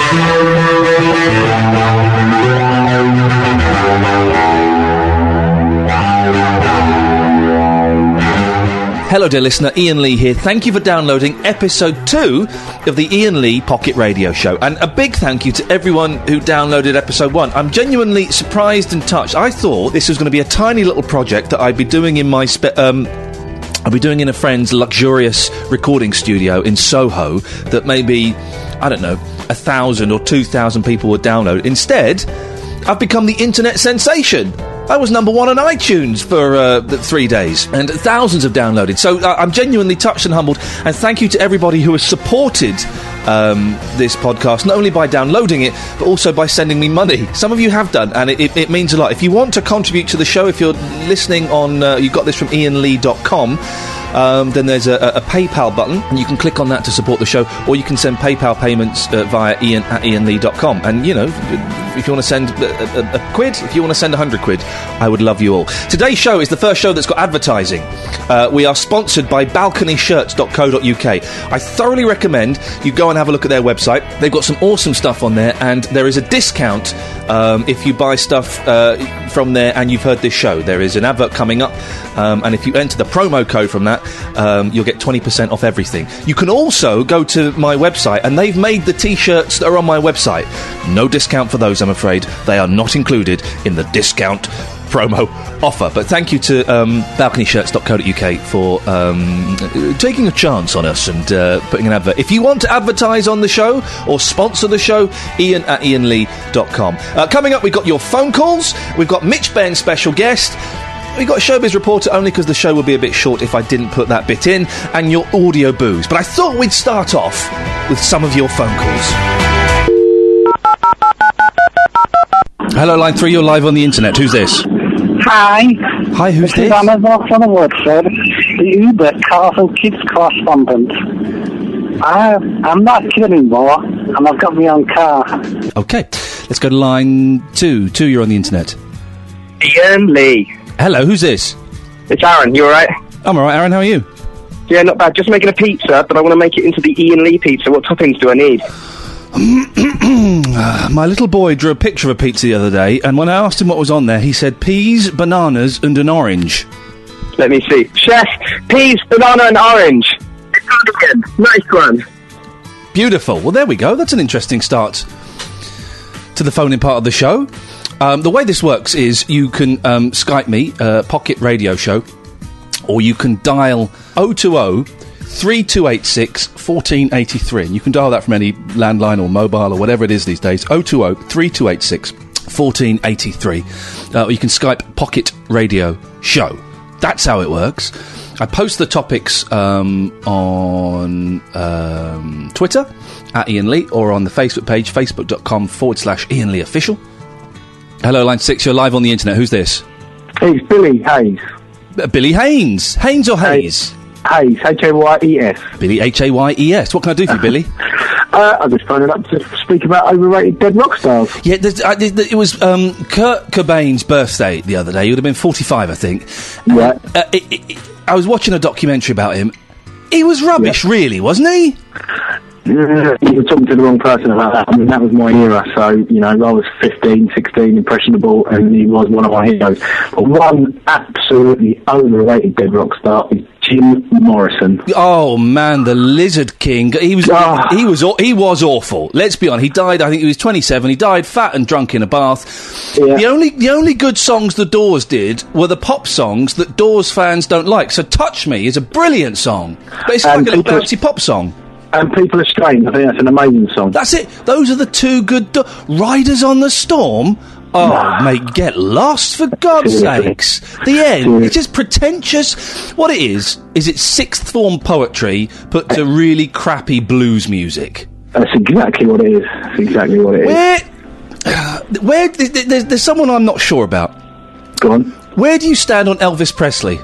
Hello, dear listener, Ian Lee here. Thank you for downloading episode 2 of the Ian Lee Pocket Radio Show. And a big thank you to everyone who downloaded episode 1. I'm genuinely surprised and touched. I thought this was going to be a tiny little project that I'd be doing in my I'll be doing in a friend's luxurious recording studio in Soho that maybe, I don't know, 1,000 or 2,000 people would download. Instead, I've become the internet sensation. I was number 1 on iTunes for 3 days, and thousands have downloaded. So I'm genuinely touched and humbled, and thank you to everybody who has supported this podcast, not only by downloading it, but also by sending me money. Some of you have done, and it means a lot. If you want to contribute to the show, if you're listening on, you got this from ianlee.com, then there's a PayPal button, and you can click on that to support the show, or you can send PayPal payments via ian@ianlee.com. And, you know, if you want to send a quid, if you want to send 100 quid, I would love you all. Today's show is the first show that's got advertising. We are sponsored by balconyshirts.co.uk. I thoroughly recommend you go and have a look at their website. They've got some awesome stuff on there, and there is a discount if you buy stuff from there and you've heard this show. There is an advert coming up, and if you enter the promo code from that, you'll get 20% off everything. You can also go to my website, and they've made the T-shirts that are on my website. No discount for those, I'm afraid. They are not included in the discount promo offer. But thank you to balconyshirts.co.uk for taking a chance on us and putting an advert. If you want to advertise on the show or sponsor the show, ian@ianlee.com. Coming up, we've got your phone calls. We've got Mitch Benn, special guest. We've got a Showbiz Reporter, only because the show would be a bit short if I didn't put that bit in, and your audio boos. But I thought we'd start off with some of your phone calls. Hello, line 3, you're live on the internet. Who's this? Hi. Hi, who's this? I'm from Woodford, the Uber Castle Kids correspondent. I'm not a kid anymore, and I've got my own car. Okay, let's go to line 2. 2, you're on the internet. Ian Lee. Hello, who's this? It's Aaron, you alright? I'm alright, Aaron, how are you? Yeah, not bad. Just making a pizza, but I want to make it into the Ian Lee pizza. What toppings do I need? My little boy drew a picture of a pizza the other day, and when I asked him what was on there, he said peas, bananas, and an orange. Let me see. Chef, peas, banana, and orange. Again. Nice one. Beautiful. Well, there we go. That's an interesting start to the phone-in part of the show. The way this works is you can Skype me, Pocket Radio Show, or you can dial 020-3286-1483. And you can dial that from any landline or mobile or whatever it is these days. 020-3286-1483. Or you can Skype Pocket Radio Show. That's how it works. I post the topics on Twitter, @Ian Lee, or on the Facebook page, facebook.com/Ian Lee Official. Hello, line 6, you're live on the internet. Who's this? It's Billy Hayes. Billy Haynes. Haynes or Hayes? Hayes, Hayes. Billy, Hayes. What can I do for you, Billy? I just phoned up to speak about overrated dead rock stars. Yeah, it was Kurt Cobain's birthday the other day. He would have been 45, I think. Right. I was watching a documentary about him. He was rubbish, really, wasn't he? You were talking to the wrong person about that. I mean, that was my era, so, you know, I was 15, 16, impressionable, and he was one of my heroes. But one absolutely overrated dead rock star is Jim Morrison. Oh, man, the Lizard King. He was awful. Let's be honest. He died, I think he was 27. He died fat and drunk in a bath. Yeah. The only good songs the Doors did were the pop songs that Doors fans don't like. So Touch Me is a brilliant song, but it's like a little bouncy pop song. And People Are Strange, I think that's an amazing song. That's it. Those are the two good... Riders on the Storm? Oh, mate, get lost, for God's sakes. The end. It's just pretentious. What it is it's sixth form poetry put to really crappy blues music. That's exactly what it is. There's someone I'm not sure about. Go on. Where do you stand on Elvis Presley?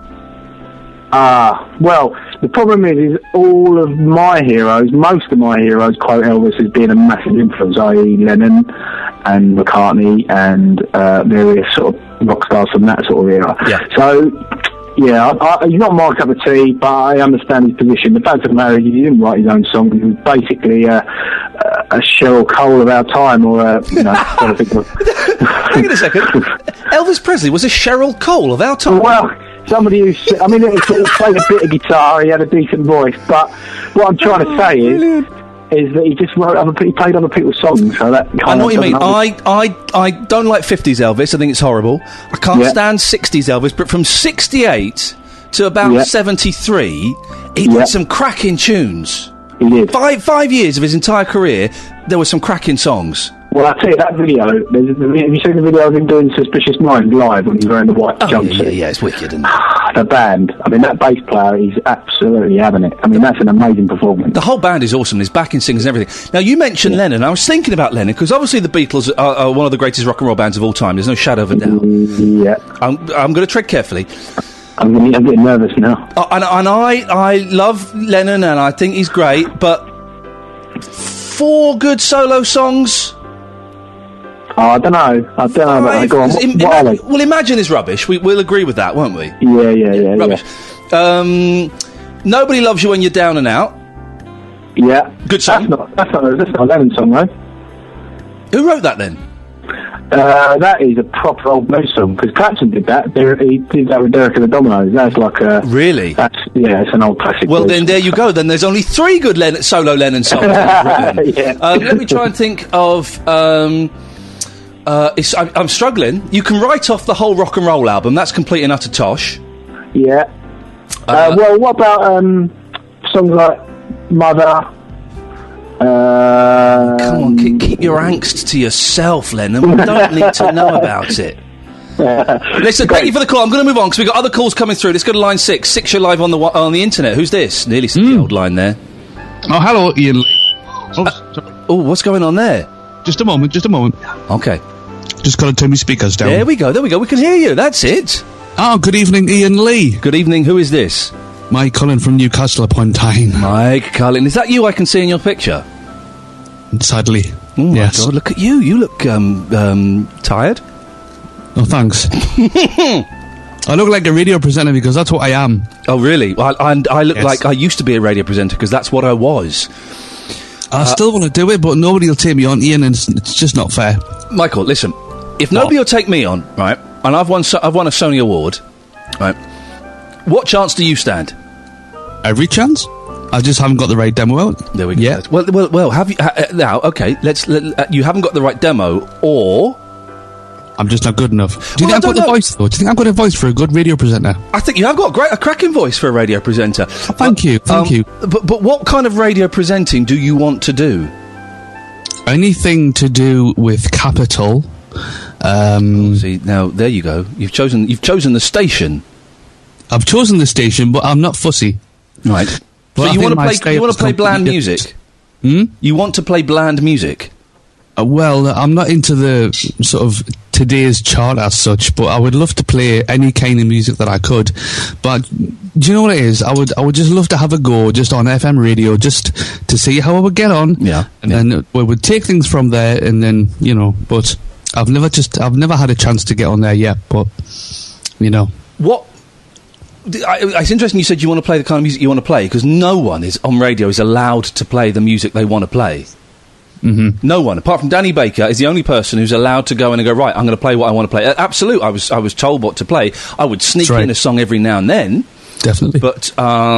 Well, the problem is all of my heroes, most of my heroes, quote Elvis as being a massive influence, i.e. Lennon and McCartney and various sort of rock stars from that sort of era. Yeah. So Yeah, he's not my cup of tea, but I understand his position. The fact of the matter is, he didn't write his own song. He was basically a Cheryl Cole of our time, or trying to think of. Hang on a second. Elvis Presley was a Cheryl Cole of our time. Well, somebody who he played a bit of guitar. He had a decent voice, but what I'm trying to say is that he just he played other people's songs. So that I know what you mean. I don't like 50s Elvis. I think it's horrible. I can't stand 60s Elvis, but from 68 to about 73, he did some cracking tunes. He did. 5 years of his entire career, there were some cracking songs. Well, I'll tell you, that video, have you seen the video of him doing Suspicious Minds live when he's wearing the white jumpsuit? Yeah, it's wicked, isn't it? The band, that bass player, he's absolutely having it. That's an amazing performance. The whole band is awesome, his backing singers and everything. Now, you mentioned Lennon. I was thinking about Lennon, because obviously the Beatles are one of the greatest rock and roll bands of all time. There's no shadow of a doubt. Yeah. I'm going to tread carefully. I'm getting nervous now. And I love Lennon, and I think he's great, but 4 good solo songs... Oh, I don't know about that. Go on. What are they? Well, Imagine is rubbish. We'll agree with that, won't we? Yeah. Rubbish. Nobody Loves You When You're Down and Out. Yeah. Good song. That's not a Lennon song, though. Who wrote that then? That is a proper old blues song, because Clapton did that. He did that with Derek and the Dominoes. That's like a... Really? It's an old classic. Well, then there you go. Then there's only 3 good solo Lennon songs. Let me try and think of... I'm struggling. You can write off the whole rock and roll album. That's complete and utter tosh. Yeah. Well, what about songs like Mother? Come on, keep your angst to yourself, Lennon. We don't need to know about it. Listen, thank you for the call. I'm going to move on because we've got other calls coming through. Let's go to line 6. 6, you're live on the internet. Who's this? Nearly said the old line there. Oh, hello, Ian Lee. What's going on there? Just a moment. Okay. Just got to turn my speakers down. There we go. We can hear you. That's it. Oh, good evening, Ian Lee. Good evening. Who is this? Mike Cullen from Newcastle upon Tyne. Mike Cullen. Is that you I can see in your picture? Sadly. Oh, my yes. God. Look at you. You look tired. Oh, thanks. I look like a radio presenter because that's what I am. Oh, really? Well, I look like I used to be a radio presenter because that's what I was. I still want to do it, but nobody will take me on, Ian, and it's just not fair. Michael, listen. If nobody will take me on, right, and I've won a Sony Award, right, what chance do you stand? Every chance. I just haven't got the right demo out. There we go. Yeah. Well. Have you now? Okay. You haven't got the right demo, or I'm just not good enough. Do you think I've got the voice, though? Do you think I've got a voice for a good radio presenter? I think you have got a cracking voice for a radio presenter. Oh, thank you. But what kind of radio presenting do you want to do? Anything to do with Capital. See, now there you go. You've chosen the station. I've chosen the station, but I'm not fussy. Right. But so you want to play bland music? You want to play bland music? Well, I'm not into the sort of today's chart as such, but I would love to play any kind of music that I could. But do you know what it is? I would just love to have a go just on FM radio, just to see how I would get on. Yeah. And then we would take things from there, and then But I've never had a chance to get on there yet. But what. It's interesting you said you want to play the kind of music you want to play, because no one on radio is allowed to play the music they want to play. Mm-hmm. No one, apart from Danny Baker, is the only person who's allowed to go in and go, right, I'm going to play what I want to play. Absolute, I was told what to play. I would sneak in a song every now and then. Definitely. But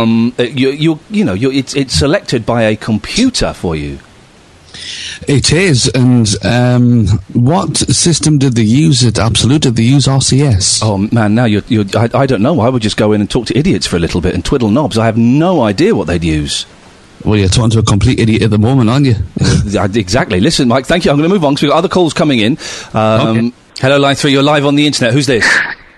it's selected by a computer for you. It is, and what system did they use at Absolute? Did they use RCS? Oh man, now I don't know. I would just go in and talk to idiots for a little bit and twiddle knobs. I have no idea what they'd use. Well, you're talking to a complete idiot at the moment, aren't you? Exactly. Listen, Mike, thank you. I'm going to move on because we've got other calls coming in. Okay. Hello, line 3. You're live on the internet. Who's this?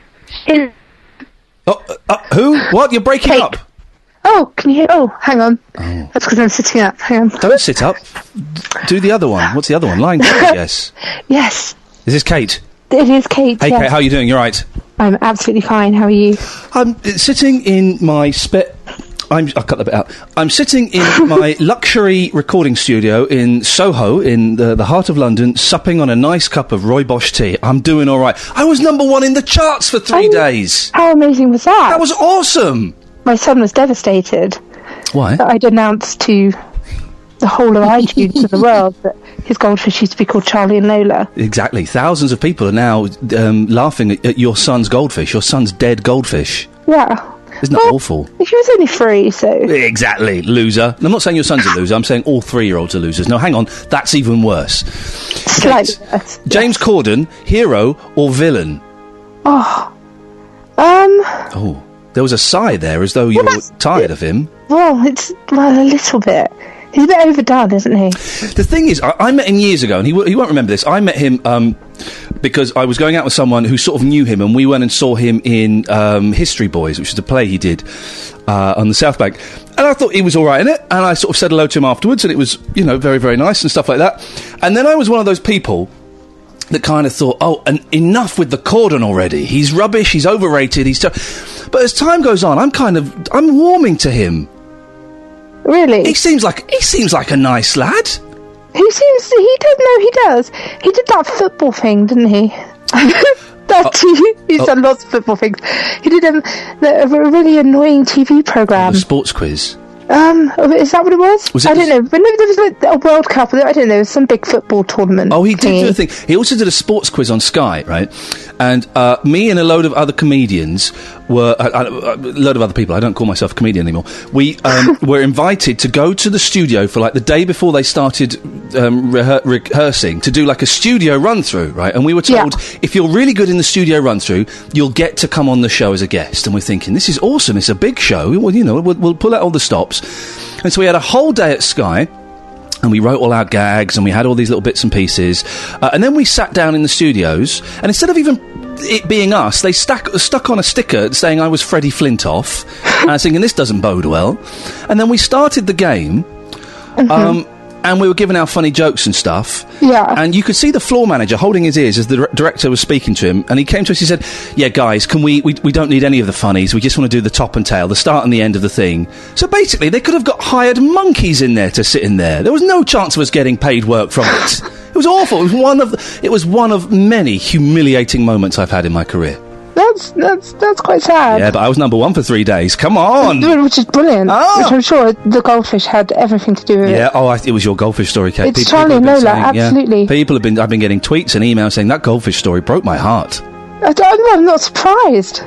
Who? What? You're breaking up. Oh, can you hear? Oh, hang on. Oh. That's because I'm sitting up. Hang on. Don't sit up. Do the other one. What's the other one? Line 3, yes. Yes. Is this Kate? It is Kate. Hey, yes. Kate, how are you doing? You're right. I'm absolutely fine. How are you? I'm sitting in my spare... I'll cut that bit out. I'm sitting in my luxury recording studio in Soho, in the heart of London, supping on a nice cup of Rooibos tea. I'm doing all right. I was number 1 in the charts for 3 days. How amazing was that? That was awesome. My son was devastated. Why? That I'd announced to the whole of iTunes and the world that his goldfish used to be called Charlie and Lola. Exactly. Thousands of people are now laughing at your son's goldfish, your son's dead goldfish. Yeah. Isn't that awful? He was only 3, so... Exactly, loser. I'm not saying your son's a loser, I'm saying all 3-year-olds are losers. No, hang on, that's even worse. Slightly worse. James Corden, hero or villain? Oh, there was a sigh there, as though you were tired of him. Well, a little bit. He's a bit overdone, isn't he? The thing is, I met him years ago, and he won't remember this. I met him because I was going out with someone who sort of knew him, and we went and saw him in History Boys, which is a play he did on the South Bank. And I thought he was all right in it, and I sort of said hello to him afterwards, and it was, very, very nice and stuff like that. And then I was one of those people that kind of thought, and enough with the Corden already. He's rubbish, he's overrated, But as time goes on, I'm warming to him. Really? He seems like a nice lad. He does. He did that football thing, didn't he? He's done lots of football things. He did a really annoying TV programme. The sports quiz. Is that what it was? I don't know. But no, there was like a World Cup. I don't know. Some big football tournament. Oh, he did do a thing. He also did a sports quiz on Sky, right? And me and a load of other comedians were a load of other people. I don't call myself a comedian anymore. We were invited to go to the studio for like the day before they started rehearsing to do like a studio run through, right? And we were told if you're really good in the studio run through, you'll get to come on the show as a guest. And we're thinking, this is awesome. It's a big show. Well, we'll pull out all the stops. And so we had a whole day at Sky, and we wrote all our gags, and we had all these little bits and pieces. And then we sat down in the studios, and instead of even it being us, they stuck on a sticker saying I was Freddie Flintoff, and I was thinking, this doesn't bode well. And then we started the game, and we were giving our funny jokes and stuff. Yeah. And you could see the floor manager holding his ears as the director was speaking to him, and he came to us, he said, yeah, guys, can we don't need any of the funnies, we just want to do the top and tail, the start and the end of the thing. So basically, they could have got hired monkeys in there to sit in there. There was no chance of us getting paid work from it. It was awful. It was one of many humiliating moments I've had in my career. That's quite sad. Yeah, but I was number 1 for 3 days. Come on! Which is brilliant. Oh. Which I'm sure the goldfish had everything to do with it. Yeah, it was your goldfish story, Kate. It's Charlie and Lola, absolutely. Yeah, I've been getting tweets and emails saying that goldfish story broke my heart. I'm not surprised.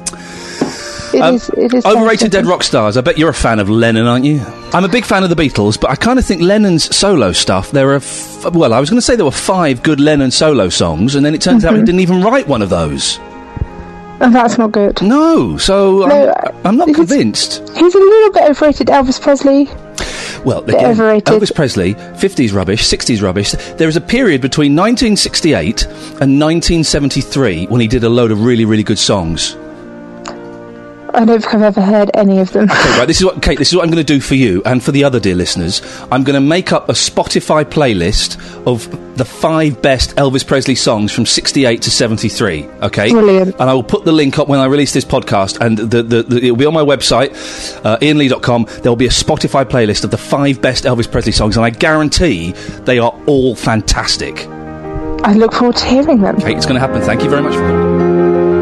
It is overrated dead rock stars. I bet you're a fan of Lennon, aren't you? I'm a big fan of the Beatles, but I kind of think Lennon's solo stuff, I was going to say there were 5 good Lennon solo songs, and then it turns out he didn't even write one of those. And that's not good. No, so I'm not convinced. He's a little bit overrated. Elvis Presley. Well, again, overrated. Elvis Presley, 50s rubbish, 60s rubbish. There was a period between 1968 and 1973 when he did a load of really, really good songs. I don't think I've ever heard any of them. Okay, right, this is what I'm going to do for you and for the other dear listeners. I'm going to make up a Spotify playlist of the 5 best Elvis Presley songs from 68 to 73, okay? Brilliant. And I will put the link up when I release this podcast, and it'll be on my website, ianlee.com. There will be a Spotify playlist of the 5 best Elvis Presley songs, and I guarantee they are all fantastic. I look forward to hearing them. Okay, it's going to happen. Thank you very much for calling.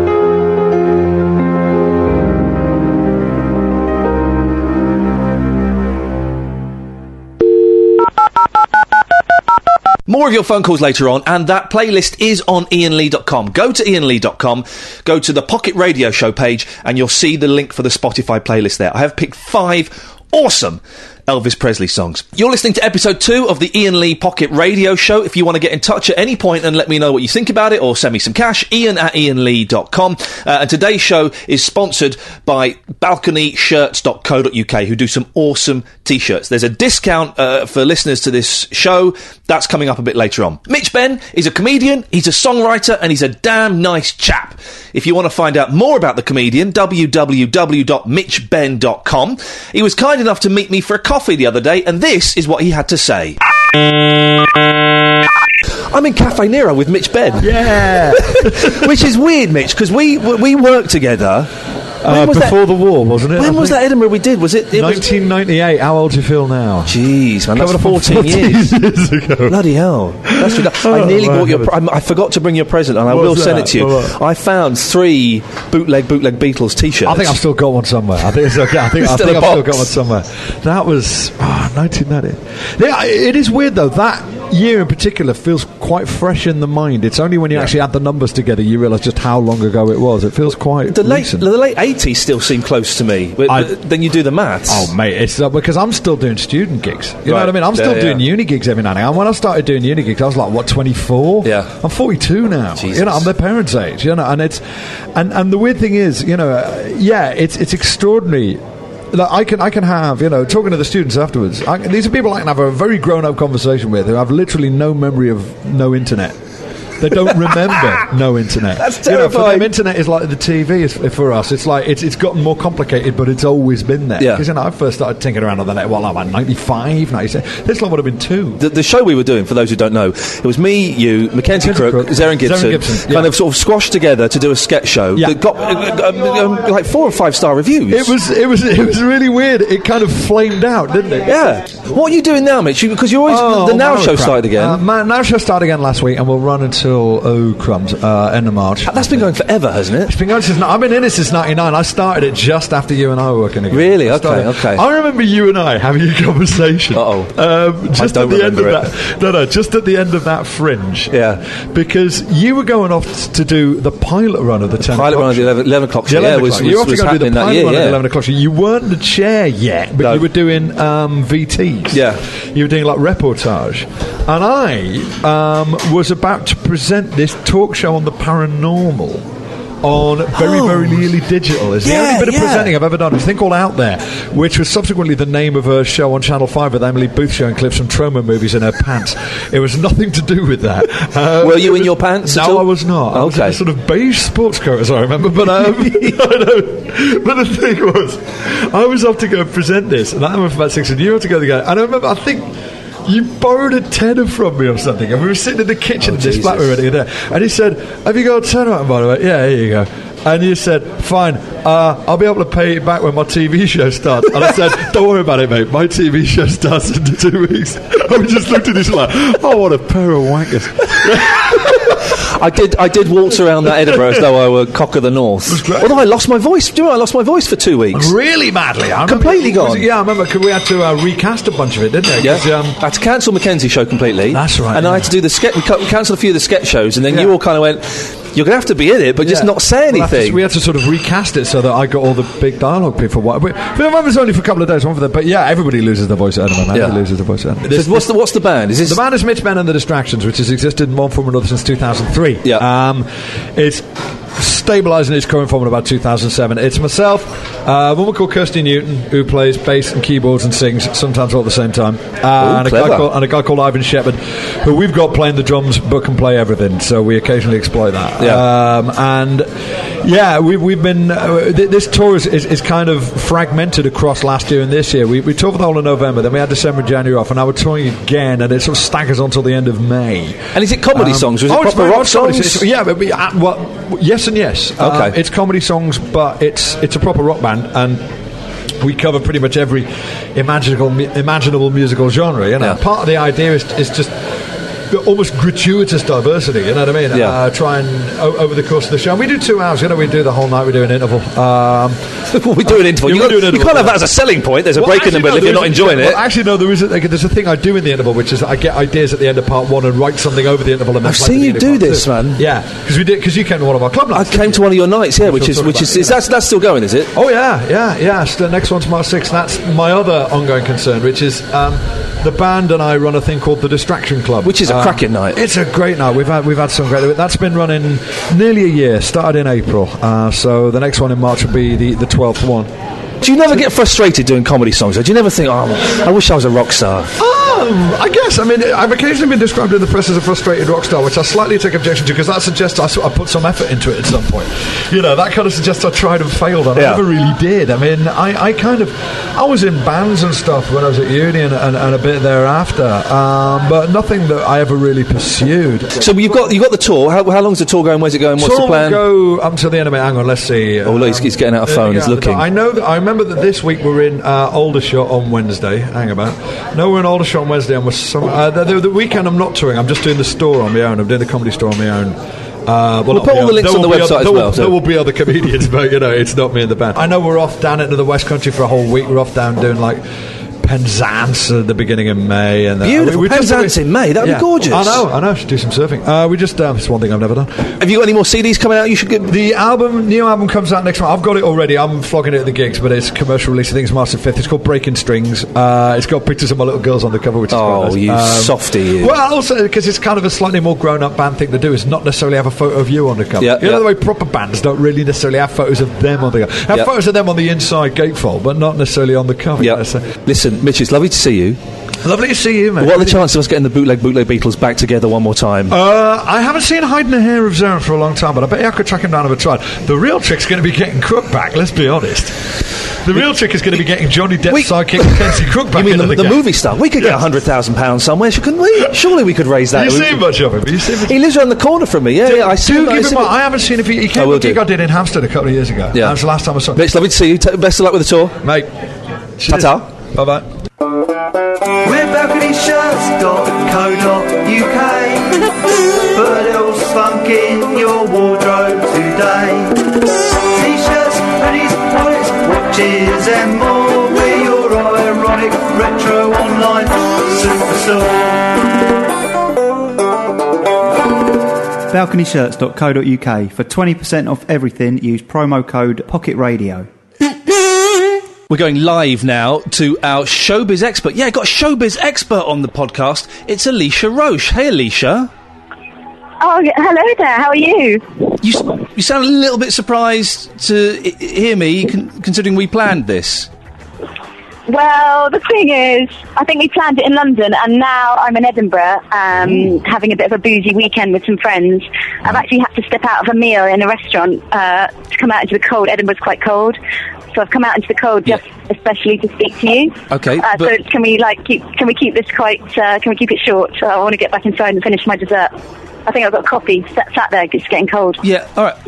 More of your phone calls later on, and that playlist is on ianlee.com. Go to ianlee.com, go to the Pocket Radio Show page, and you'll see the link for the Spotify playlist there. I have picked 5 awesome Elvis Presley songs. You're listening to episode 2 of the Ian Lee Pocket Radio Show. If you want to get in touch at any point and let me know what you think about it, or send me some cash, ian@ianlee.com. And today's show is sponsored by balconyshirts.co.uk, who do some awesome t-shirts. There's a discount for listeners to this show. That's coming up a bit later on. Mitch Benn is a comedian, he's a songwriter, and he's a damn nice chap. If you want to find out more about the comedian, www.mitchbenn.com. He was kind enough to meet me for a coffee the other day, and this is what he had to say. I'm in Cafe Nero with Mitch Benn. Yeah. Which is weird, Mitch, because we work together was before the war, wasn't it? When was that Edinburgh we did? Was it 1998. How old do you feel now? Jeez, man, that's Coming up 14 on years. years ago. Bloody hell. That's ridiculous. I nearly bought your... I forgot to bring your present, and I will send it to you. I found 3 bootleg Beatles T-shirts. I think I've still got one somewhere. I think it's okay. I think I've still got one somewhere. That was 1990. Yeah, it is weird though. That year in particular feels quite fresh in the mind. It's only when you actually add the numbers together you realise just how long ago it was. It feels quite recent. The late 80s still seem close to me. But then you do the maths. Oh, mate, it's because I'm still doing student gigs. You know what I mean? I'm still doing uni gigs every now and then. When I started doing uni gigs, I was like, 24? Yeah. I'm 42 now. Jesus. You know, I'm their parents' age. You know, and it's and the weird thing is, you know, it's extraordinary. Like I can have, you know, talking to the students afterwards. These are people I can have a very grown-up conversation with who have literally no memory of no internet. They don't remember no internet. That's terrifying. You know, for them, internet is like the TV for us. It's like it's gotten more complicated, but it's always been there. Yeah. Because I first started tinkering around on the net. Well, I'm 95, 96. This one would have been 2. The show we were doing, for those who don't know, it was me, you, Mackenzie Crook, Zarin Gibson, kind of sort of squashed together to do a sketch show that got like 4 or 5 star reviews. It was really weird. It kind of flamed out, didn't it? Yeah. What are you doing now, Mitch? Because you're always the Now Show started again. Now Show started again last week, and we'll run until end of March. That's been going forever, hasn't it? It's been going since. I've been in it since '99. I started it just after you and I were working again. Really? Okay. I remember you and I having a conversation. Just at the end of that. Just at the end of that Fringe. Yeah. Because you were going off to do the pilot run of the 10 pilot run of the 11 o'clock show. You were off to go do the pilot run of the 11 o'clock show. You weren't the chair yet, but you were doing VTs. Yeah. You were doing like reportage. And I was about to present this talk show on the paranormal on very nearly digital. It's the only bit of presenting I've ever done. It's a thing called Out There, which was subsequently the name of a show on Channel 5 with Emily Booth showing clips from trauma movies in her pants. It was nothing to do with that. Were you in your pants? No, I was not. I was in a sort of beige sports coat, as I remember. But but the thing was, I was off to go present this, and I remember about 6 and you were to go together. And I remember, I think you borrowed a tenner from me or something, and we were sitting in the kitchen in this flat we were in there, and he said, "Have you got a tenner out, by the way?" "Yeah, here you go." And you said, "Fine, I'll be able to pay it back when my TV show starts." And I said, "Don't worry about it, mate. My TV show starts in 2 weeks." And we just looked at each other like, "Oh, what a pair of wankers." I did waltz around that Edinburgh as though I were Cock of the North. Although I lost my voice. Do you know I lost my voice for 2 weeks? Really badly. Completely gone. I remember we had to recast a bunch of it, didn't we? Yeah. I had to cancel Mackenzie's show completely. That's right. And I had to do the sketch. We cancelled a few of the sketch shows, and then you all kind of went, "You're going to have to be in it, but just not say anything." We had to sort of recast it so that I got all the big dialogue people. But it was only for a couple of days, one for them. But yeah, everybody loses their voice at Edinburgh. Everybody loses their voice at Edinburgh. What's the band? Is this the band is Mitch Ben and the Distractions, which has existed in one form or another since 2003. Yeah. It's stabilising its current form in about 2007. It's myself, a woman called Kirsty Newton, who plays bass and keyboards and sings sometimes all at the same time, and a guy called Ivan Shepherd, who we've got playing the drums but can play everything, so we occasionally exploit that. We've been this tour is kind of fragmented across last year and this year. We toured for the whole of November, then we had December and January off, and now we're touring again, and it sort of staggers on till the end of May. And is it comedy songs, or is it proper rock songs? Yes and yes. Okay. It's comedy songs, but it's a proper rock band, and we cover pretty much every imaginable musical genre. You know, part of the idea is just almost gratuitous diversity. You know what I mean? Try and over the course of the show, and we do 2 hours. You know, we do the whole night. We do an interval. We do an interval. You can't have that as a selling point. There's a break in the middle if you're not enjoying it. Well, actually, no. There's a thing I do in the interval, which is I get ideas at the end of part 1 and write something over the interval. And I've seen you do this, man. Yeah, because you came to one of our club nights. I came to one of your nights, which is that's still going, is it? Oh yeah. So the next one's March 6th. That's my other ongoing concern, which is the band and I run a thing called the Distraction Club, which is a cracking night. It's a great night. We've had some great. That's been running nearly a year. Started in April, so the next one in March will be the 12th one. Do you never get frustrated doing comedy songs? Do you never think, "Oh, I wish I was a rock star"? I guess. I mean, I've occasionally been described in the press as a frustrated rock star, which I slightly take objection to, because that suggests I put some effort into it at some point. You know, that kind of suggests I tried and failed, and I never really did. I mean, I was in bands and stuff when I was at uni and a bit thereafter, but nothing that I ever really pursued. So you've got the tour. How long's the tour going? Where's it going? What's the plan? Will go up until the end of it. Hang on, let's see. Oh, look, he's getting out a phone. He's looking. I know. I remember that this week we're in Aldershot on Wednesday. Hang about. No, we're in Aldershot on Wednesday, and the weekend I'm not touring. I'm just doing the store on my own. I'm doing the comedy store on my own. We'll put all the links on the website as well. There will be other comedians, but you know, it's not me and the band. I know we're off down into the West Country for a whole week. We're off down doing like Penzance at the beginning of May. And beautiful. Penzance in May. That would be gorgeous. I know. I should do some surfing. It's one thing I've never done. Have you got any more CDs coming out? You should get the new album comes out next month. I've got it already. I'm flogging it at the gigs, but it's commercial release. I think it's March the 5th. It's called Breaking Strings. It's got pictures of my little girls on the cover, which is quite nice. You softy. You. Well, also because it's kind of a slightly more grown-up band thing to do. Is not necessarily have a photo of you on the cover. You know the way proper bands don't really necessarily have photos of them on the cover. Have photos of them on the inside gatefold, but not necessarily on the cover. Listen, Mitch, it's lovely to see you. Lovely to see you, mate. What are the chances of us getting the bootleg Beatles back together one more time? I haven't seen Hide in the Hair of Zarin for a long time, but I bet you I could track him down if I tried. The real trick's going to be getting Crook back, let's be honest. The real trick is going to be getting Johnny Depp's sidekick Mackenzie Crook back. You mean the movie star? We could get £100,000 somewhere, couldn't we? Surely we could raise that. Have you seen much of him? He lives around the corner from me. I see him. I haven't seen him. He came to a gig I did in Hampstead a couple of years ago. That was the last time I saw him. Mitch, lovely to see you. Best of luck with the tour. Mate. Ta-ta. Bye-bye. With balconyshirts.co.uk. Put a little spunk in your wardrobe today. T-shirts, hoodies, wallets, watches and more. We're your ironic retro online superstore. balconyshirts.co.uk. For 20% off everything, use promo code POCKETRADIO. We're going live now to our showbiz expert. Yeah, got a showbiz expert on the podcast. It's Alicia Roche. Hey, Alicia. Oh, hello there. How are you? You sound a little bit surprised to hear me, considering we planned this. Well, the thing is, I think we planned it in London, and now I'm in Edinburgh, having a bit of a boozy weekend with some friends. I've actually had to step out of a meal in a restaurant to come out into the cold. Edinburgh's quite cold. So I've come out into the cold just especially to speak to you. Okay. So can we keep this quite? Can we keep it short? So I want to get back inside and finish my dessert. I think I've got coffee sat there. It's getting cold. Yeah. All right.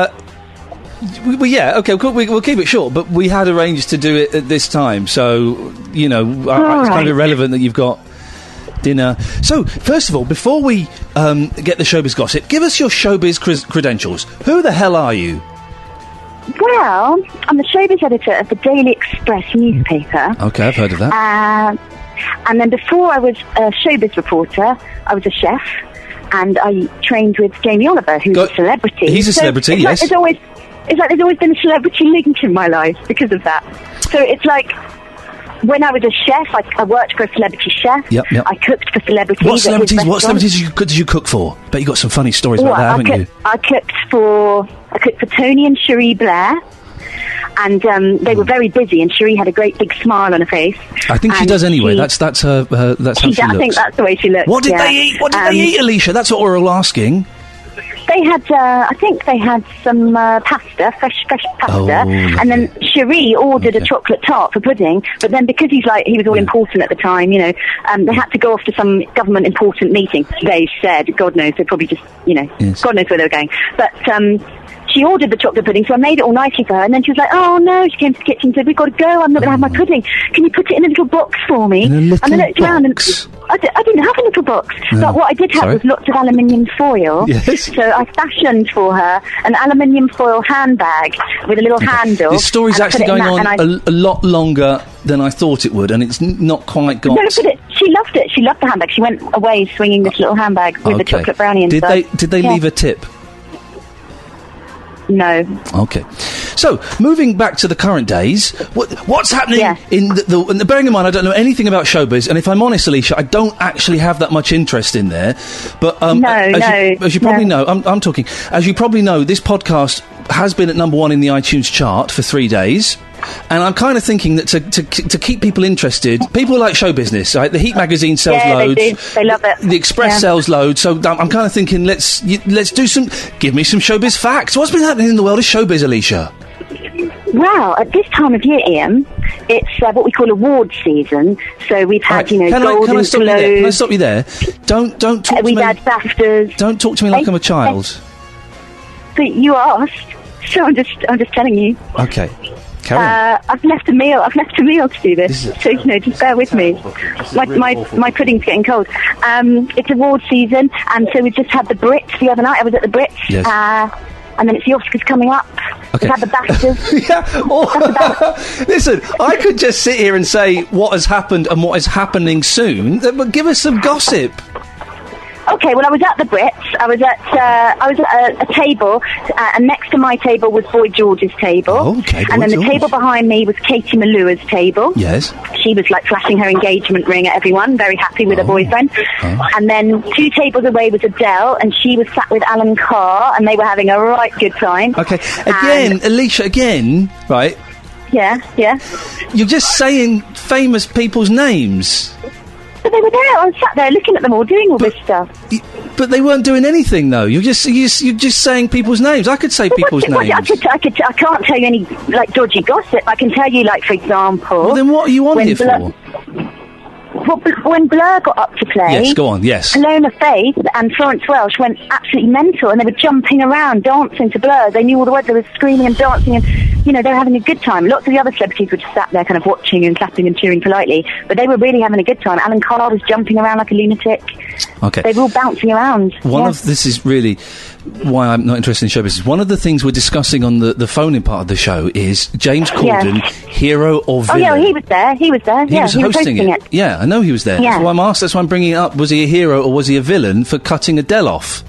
Okay. We'll keep it short, but we had arranged to do it at this time, so it's kind of irrelevant that you've got dinner. So first of all, before we get the showbiz gossip, give us your showbiz credentials. Who the hell are you? Well, I'm the showbiz editor of the Daily Express newspaper. Okay, I've heard of that. And then before I was a showbiz reporter, I was a chef, and I trained with Jamie Oliver, who's a celebrity. He's a celebrity, yes. It's like there's always been a celebrity link in my life because of that. So it's like, when I was a chef, I worked for a celebrity chef. Yep. I cooked for celebrities. What celebrities did you cook for? Bet you got some funny stories about that, haven't you? I cooked for Tony and Cherie Blair, and they were very busy. And Cherie had a great big smile on her face. I think she does anyway. That's how she looks. I think that's the way she looks. What did they eat? What did they eat, Alicia? That's what we're all asking. They had, I think they had some pasta, fresh pasta, and then Cherie ordered a chocolate tart for pudding. But then because he was all important at the time, they had to go off to some government important meeting. They said, God knows, they probably just, God knows where they were going. But she ordered the chocolate pudding, so I made it all nicely for her. And then she was like, "Oh no!" She came to the kitchen and said, "We've got to go. I'm not going to have my pudding. Can you put it in a little box for me?" And I looked around, and I didn't have a little box. No. But what I did have was lots of aluminium foil. Yes. So I fashioned for her an aluminium foil handbag with a little handle. This story's actually going on a lot longer than I thought it would, and it's not quite got... No, but she loved it. She loved the handbag. She went away swinging this little handbag with the chocolate brownie inside. Did they leave a tip? No. Okay. So, moving back to the current days, what's happening in the... Bearing in mind, I don't know anything about showbiz, and if I'm honest, Alicia, I don't actually have that much interest in there. But as you probably know, I'm talking... As you probably know, this podcast has been at #1 in the iTunes chart for 3 days. And I'm kind of thinking that to keep people interested, people like show business, right? The Heat magazine sells loads. They do. They love it. The Express sells loads. So I'm kind of thinking, let's do give me some showbiz facts. What's been happening in the world of showbiz, Alicia? Well, at this time of year, Ian, it's what we call award season. So we've had, Golden Globes. Can I stop you there? Don't talk to me. We've had BAFTAs. Don't talk to me like I'm a child. But you asked, so I'm just telling you. Okay. Carry on. I've left a meal to do this, so just bear with me. My pudding's getting cold. It's award season, and so we just had the Brits the other night. I was at the Brits. Yes. And then it's the Oscars coming up. Okay. We've had the BAFTAs. Listen, I could just sit here and say what has happened and what is happening soon, but give us some gossip. Okay, well, I was at the Brits. I was at a table, and next to my table was Boy George's table. Oh, okay, and then the table behind me was Katie Malua's table. Yes. She was flashing her engagement ring at everyone, very happy with her boyfriend. Oh. And then 2 tables away was Adele, and she was sat with Alan Carr, and they were having a right good time. Okay, Alicia, right? Yeah. You're just saying famous people's names. But they were there. I was sat there looking at them all doing all this stuff. But they weren't doing anything, though. You're just saying people's names. I could say people's names. I can't tell you any dodgy gossip. I can tell you, for example. Well, then what are you on here for? Well, when Blur got up to play... Yes, go on, yes. Ilona Faith and Florence Welsh went absolutely mental, and they were jumping around, dancing to Blur. They knew all the words, they were screaming and dancing, and, they were having a good time. Lots of the other celebrities were just sat there kind of watching and clapping and cheering politely, but they were really having a good time. Alan Carr was jumping around like a lunatic. Okay. They were all bouncing around. This is really why I'm not interested in show business. One of the things we're discussing on the phone-in part of the show is James Corden, hero or villain. Oh, yeah, he was there. He was hosting it. Yeah, I know he was there. Yeah. That's why I'm asked. That's why I'm bringing it up. Was he a hero or was he a villain for cutting Adele off?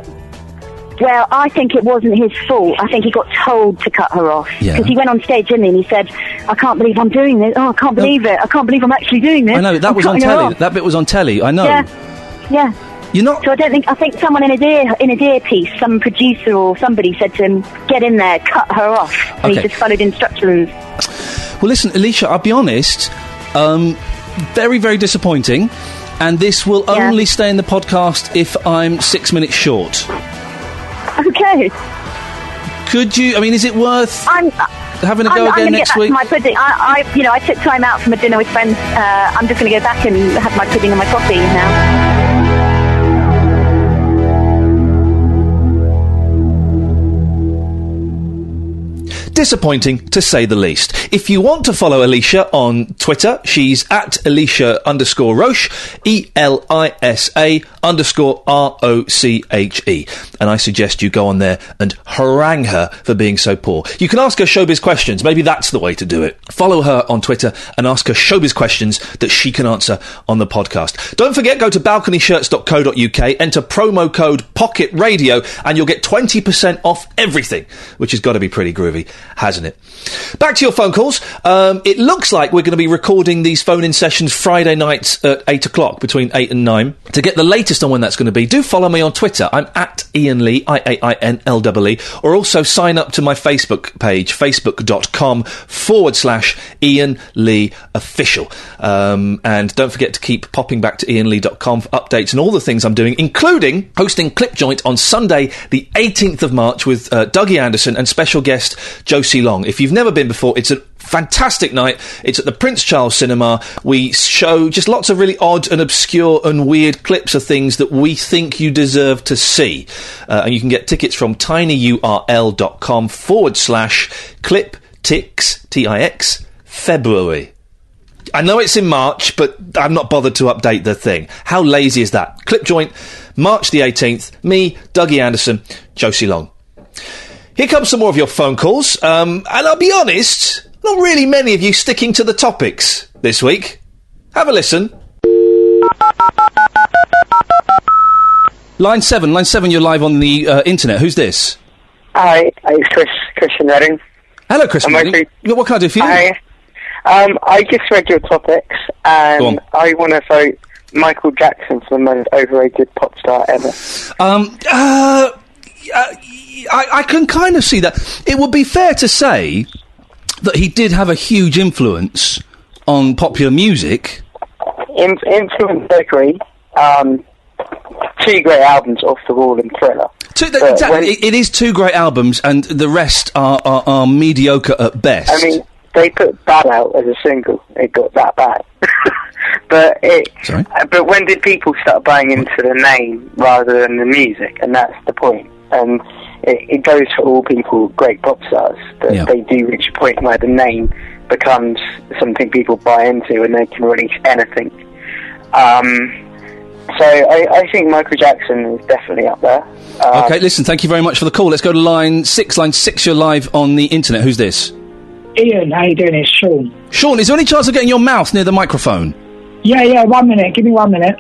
Well, I think it wasn't his fault. I think he got told to cut her off. Because he went on stage, didn't he? And he said, I can't believe I'm doing this. Oh, I can't believe it. I can't believe I'm actually doing this. I know, that was on telly. That bit was on telly. I know. Yeah. You're not... So I think someone in his earpiece, some producer or somebody said to him, get in there, cut her off. And he just followed instructions. Well, listen, Alicia, I'll be honest, very, very disappointing. And this will only stay in the podcast if I'm 6 minutes short. Okay. Could you... I mean, is it worth having a go again next week? I'm going to get back to my pudding. I took time out from a dinner with friends. I'm just going to go back and have my pudding and my coffee now. Disappointing, to say the least. If you want to follow Alicia on Twitter, she's at Alicia_Roche, ELISA_ROCHE. And I suggest you go on there and harangue her for being so poor. You can ask her showbiz questions. Maybe that's the way to do it. Follow her on Twitter and ask her showbiz questions that she can answer on the podcast. Don't forget, go to balconyshirts.co.uk, enter promo code POCKETRadio, and you'll get 20% off everything, which has got to be pretty groovy, hasn't it? Back to your phone calls. It looks like we're going to be recording these phone-in sessions Friday nights at 8 o'clock, between 8 and 9. To get the latest on when that's going to be, do follow me on Twitter. I'm at Ian Lee, IAINLEE, or also sign up to my Facebook page, facebook.com/Ian Lee Official. And don't forget to keep popping back to ianlee.com for updates and all the things I'm doing, including hosting Clip Joint on Sunday, the 18th of March, with Dougie Anderson and special guest Josie Long. If you've never been before, it's a fantastic night. It's at the Prince Charles Cinema. We show just lots of really odd and obscure and weird clips of things that we think you deserve to see. And you can get tickets from tinyurl.com/cliptix, T-I-X, February. I know it's in March, but I'm not bothered to update the thing. How lazy is that? Clip Joint, March the 18th. Me, Dougie Anderson, Josie Long. Here comes some more of your phone calls. And I'll be honest, not really many of you sticking to the topics this week. Have a listen. Line 7, you're live on the internet. Who's this? Hi, it's Christian Redding. Hello, Christian Redding. What can I do for you? Hi. I just read your topics, and I want to vote Michael Jackson for the most overrated pop star ever. I can kind of see that. It would be fair to say that he did have a huge influence on popular music. Influence, I agree. 2 great albums, Off the Wall and Thriller. Exactly, it is 2 great albums, and the rest are mediocre at best. I mean, they put Bad out as a single. It got that bad. But when did people start buying into the name rather than the music? And that's the point. And it goes for all people, great pop stars, that they do reach a point where the name becomes something people buy into and they can release anything. So I think Michael Jackson is definitely up there. Okay, listen, thank you very much for the call. Let's go to line 6. Line 6, you're live on the internet. Who's this? Ian, how you doing? It's Sean. Sean, is there any chance of getting your mouth near the microphone? Yeah, 1 minute. Give me 1 minute.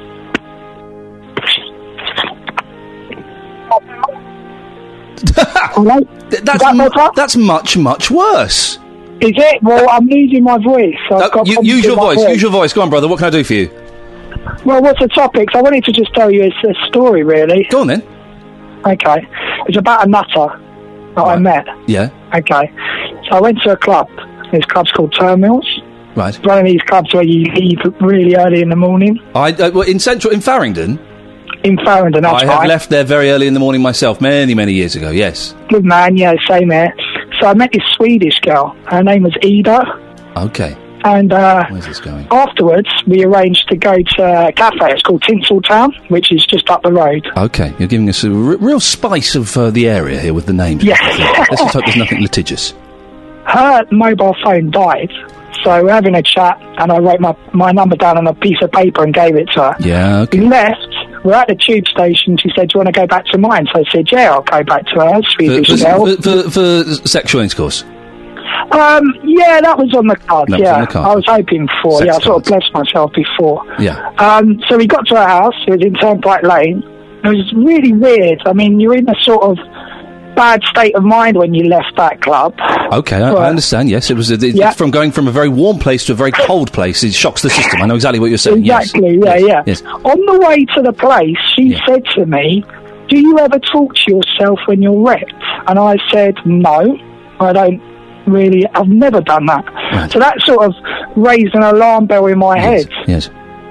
That's much, much worse. Is it? Well, I'm losing my voice. So use your voice. Use your voice. Go on, brother. What can I do for you? Well, what's the topics? I wanted to just tell you a story, really. Go on, then. Okay. It's about a nutter that I met. Yeah. Okay. So I went to a club. This club's called Terminals. Right. It's one of these clubs where you leave really early in the morning. In Farringdon? In Farringdon, that's right. I have left there very early in the morning myself, many, many years ago, yes. Good man, yeah, same here. So I met this Swedish girl. Her name was Ida. Okay. And where's this going? Afterwards, we arranged to go to a cafe. It's called Tinseltown, which is just up the road. Okay, you're giving us a real spice of the area here with the names. Yeah. Let's just hope there's nothing litigious. Her mobile phone died, so we're having a chat, and I wrote my number down on a piece of paper and gave it to her. Yeah, okay. We left. We're at the tube station. She said, "Do you want to go back to mine?" So I said, "Yeah, I'll go back to her." Swedish girl. For sexual intercourse? Yeah, that was on the card. That was on the card. I was hoping for. Sex I sort of blessed myself before. Yeah. So we got to her house. It was in Turnpike Lane. It was really weird. I mean, you're in a sort of bad state of mind when you left that club. Okay, I understand. Yes, it was from going from a very warm place to a very cold place. It shocks the system. I know exactly what you're saying. Exactly. Yes. Yes. On the way to the place, she said to me, "Do you ever talk to yourself when you're wrecked?" And I said, "No, I don't really. I've never done that." Right. So that sort of raised an alarm bell in my head. Yes.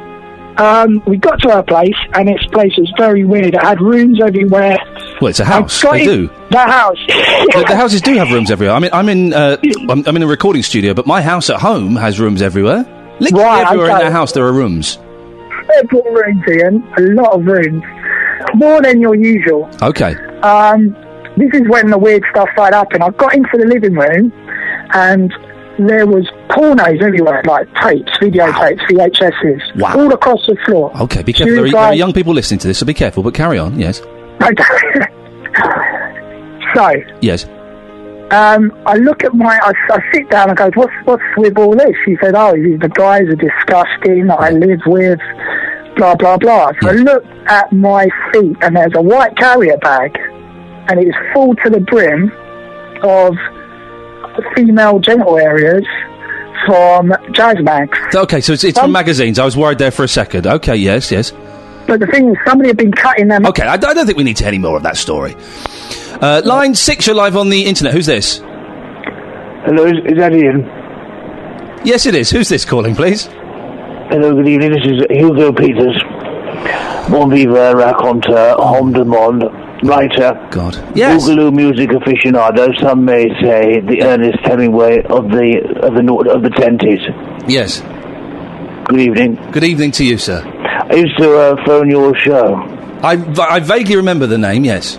We got to her place, and its place was very weird. It had rooms everywhere. Well, it's a house. They do. The house. The houses do have rooms everywhere. I mean, I'm in a recording studio, but my house at home has rooms everywhere. Literally everywhere in that house there are rooms. Several rooms, Ian. A lot of rooms. More than your usual. Okay. This is when the weird stuff started happening. I got into the living room, and there was pornos everywhere, like tapes, videotapes, VHSs, all across the floor. Okay, be careful. There are young people listening to this, so be careful, but carry on, yes. Okay. So. Yes. I look at I sit down and go, what's with all this? She said, the guys are disgusting that I live with, blah, blah, blah. So I looked at my feet, and there's a white carrier bag, and it is full to the brim of female genital areas from jazz mags. Okay, so it's from magazines. I was worried there for a second. Okay, yes. But the thing is, somebody had been cutting them. Okay, I don't think we need to hear any more of that story. Line 6, you're live on the internet. Who's this? Hello, is that Ian? Yes, it is. Who's this calling, please? Hello, good evening. This is Hugo Peters. Bon vivant, raconteur, homme du monde, writer. God. Yes. Boogaloo music aficionado. Some may say the Ernest Hemingway of the 10s. Yes. Good evening. Good evening to you, sir. I used to phone your show. I vaguely remember the name. Yes.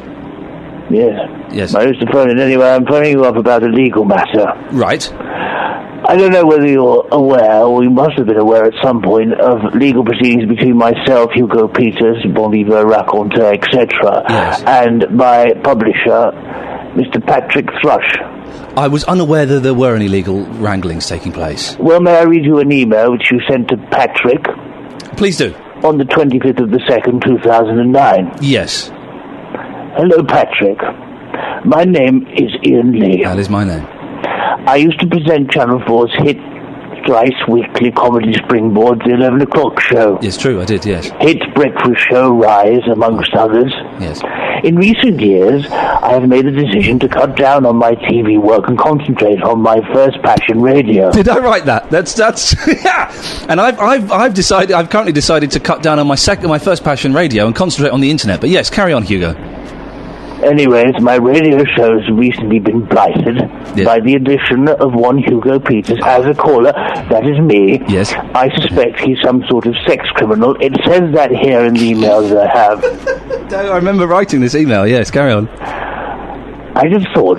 Yes. I used to phone it anyway. I'm phoning you up about a legal matter. Right. I don't know whether you're aware, or you must have been aware at some point, of legal proceedings between myself, Hugo Peters, Bon Vivant, raconteur, etc., and my publisher, Mr. Patrick Thrush. I was unaware that there were any legal wranglings taking place. Well, may I read you an email which you sent to Patrick? Please do. On the 25th of the 2nd, 2009. Yes. Hello, Patrick. My name is Ian Lee. That is my name. I used to present Channel 4's hit thrice weekly comedy springboard, the 11 o'clock show. Yes, true, I did, yes. Hit breakfast show Rise, amongst others. Yes. In recent years, I have made a decision to cut down on my TV work and concentrate on my first passion, radio. Did I write that? That's yeah. And I've currently decided to cut down on my first passion, radio, and concentrate on the internet. But yes, carry on, Hugo. Anyways, my radio show has recently been blighted by the addition of one Hugo Peters as a caller. That is me. Yes. I suspect he's some sort of sex criminal. It says that here in the emails I have. I remember writing this email. Yes, carry on. I just thought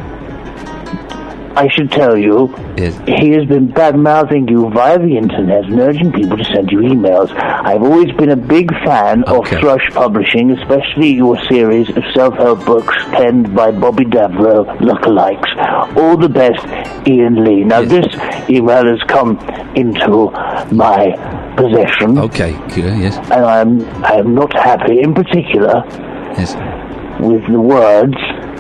I should tell you, he has been bad-mouthing you via the internet and urging people to send you emails. I've always been a big fan of Thrush Publishing, especially your series of self-help books penned by Bobby Davro lookalikes. All the best, Ian Lee. Now, this email has come into my possession. Okay, yes. And I am not happy, in particular, with the words...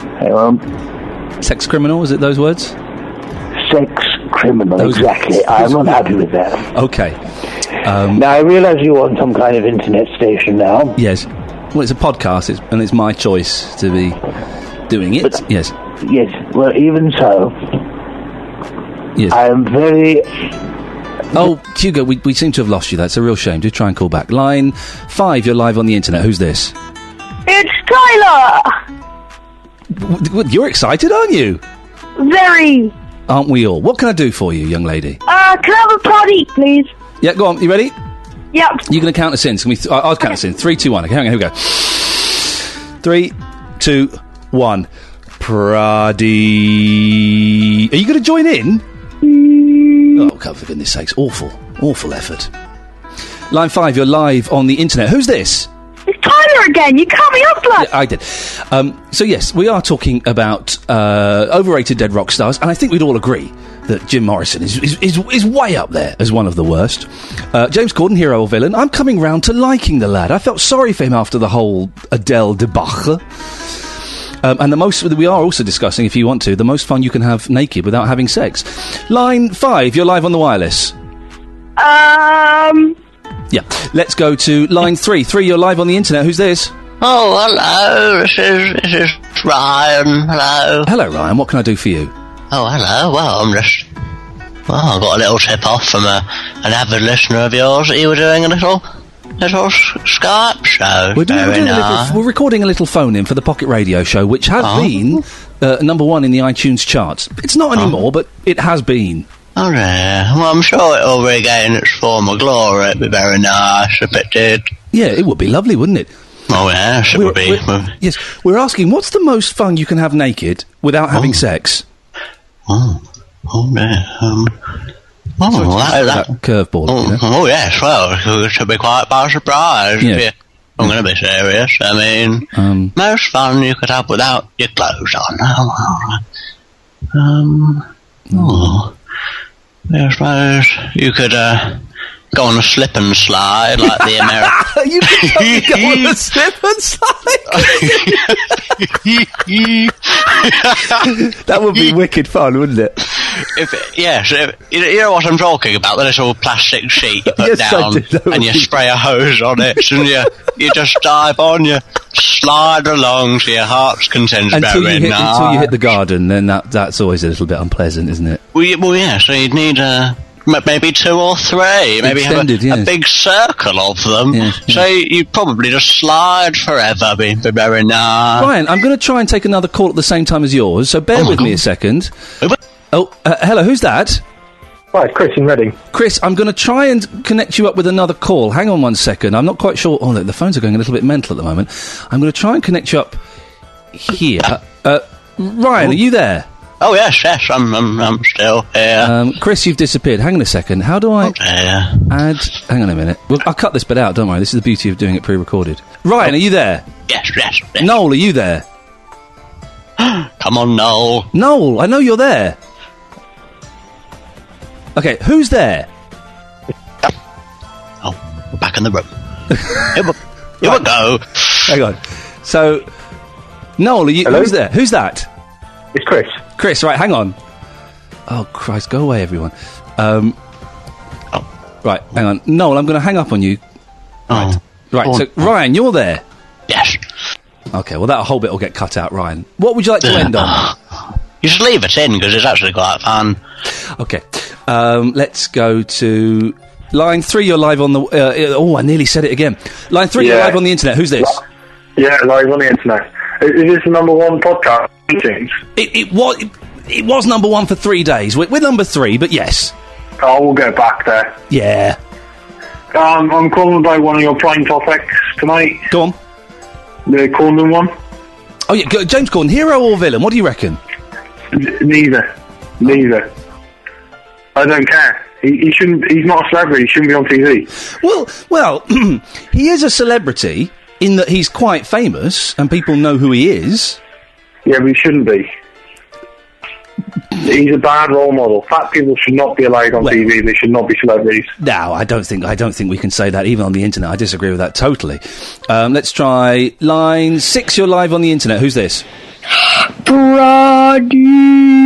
Sex criminal, is it those words? Sex criminal, exactly. I'm not happy with that. Okay. Now, I realise you're on some kind of internet station now. Yes. Well, it's a podcast, and it's my choice to be doing it. But, yes. Yes, well, even so, yes. I am very... Oh, Hugo, we seem to have lost you. That's a real shame. Do try and call back. Line 5, you're live on the internet. Who's this? It's Tyler! You're excited, aren't you? Very. Aren't we all? What can I do for you, young lady? Can I have a potty, please? Yeah, go on. You ready? Yep. You're going to count us in. Can we? I'll count us in. 3, 2, 1. Okay, hang on, here we go. 3, 2, 1. Pradi. Are you going to join in? Oh, God, for goodness sakes. Awful effort. Line 5, you're live on the internet. Who's this? It's Tyler again. You cut me off, lad. Yeah, I did. So, yes, we are talking about overrated dead rock stars, and I think we'd all agree that Jim Morrison is way up there as one of the worst. James Corden, hero or villain? I'm coming round to liking the lad. I felt sorry for him after the whole Adele debacle. And we are also discussing, if you want to, the most fun you can have naked without having sex. Line 5, you're live on the wireless. Yeah, let's go to line 3. 3, you're live on the internet. Who's this? Oh, hello. This is Ryan. Hello. Hello, Ryan. What can I do for you? Oh, hello. Well, I got a little tip off from an avid listener of yours that you were doing a little Skype show. We're recording a little phone in for the Pocket Radio Show, which has been number 1 in the iTunes charts. It's not anymore, but it has been. Oh, yeah. Well, I'm sure it'll regain its former glory. It'd be very nice if it did. Yeah, it would be lovely, wouldn't it? Oh, yes, it would be. Yes, we're asking, what's the most fun you can have naked without having sex? Oh, yeah. That curveball. Oh, yes, well, it should be quite by surprise. Yeah. I'm going to be serious. I mean, most fun you could have without your clothes on. I suppose you could go on a slip and slide like the American. You could go on a slip and slide. That would be wicked fun, wouldn't it? You know what I'm talking about? The little plastic sheet you put down, and you spray a hose on it, and you just dive on, you slide along to your heart's content. Until you hit the garden, then that's always a little bit unpleasant, isn't it? Well, yeah, so you'd need maybe 2 or 3, maybe extended, have a big circle of them. So you'd probably just slide forever, be very nice. Ryan, I'm going to try and take another call at the same time as yours, so bear with me a second. Hello, who's that? Hi, it's Chris in Reading. Chris, I'm going to try and connect you up with another call. Hang on 1 second. I'm not quite sure. Oh, look, the phones are going a little bit mental at the moment. I'm going to try and connect you up here. Ryan, are you there? Oh, yes, I'm still here. Chris, you've disappeared. Hang on a second. How do I add... Hang on a minute. Well, I'll cut this bit out, don't worry. This is the beauty of doing it pre-recorded. Ryan, are you there? Yes. Noel, are you there? Come on, Noel. Noel, I know you're there. Okay, who's there? Oh, we're back in the room. Here we go. Hang on. So, Noel, who's there? Who's that? It's Chris. Chris, right, hang on. Oh, Christ, go away, everyone. Right, hang on. Noel, I'm going to hang up on you. Oh. Right, so, Ryan, you're there? Yes. Okay, well, that whole bit will get cut out, Ryan. What would you like to end on? You should leave it in, because it's actually quite fun. Okay, let's go to line 3. You're live on the... I nearly said it again. Line 3, you're live on the internet. Who's this? Yeah, live on the internet. Is this the number 1 podcast? It was number 1 for 3 days. We're number 3, but yes. Oh, we'll get back there. Yeah. I'm calling about one of your prime topics tonight. Go on. The Cornwall one. Oh, yeah, James Corden, hero or villain? What do you reckon? Neither. I don't care. He shouldn't. He's not a celebrity. He shouldn't be on TV. Well, he is a celebrity in that he's quite famous and people know who he is. Yeah, but he shouldn't be. He's a bad role model. Fat people should not be allowed on TV. They should not be celebrities. No, I don't think we can say that even on the internet. I disagree with that totally. Let's try line 6. You're live on the internet. Who's this? Brady.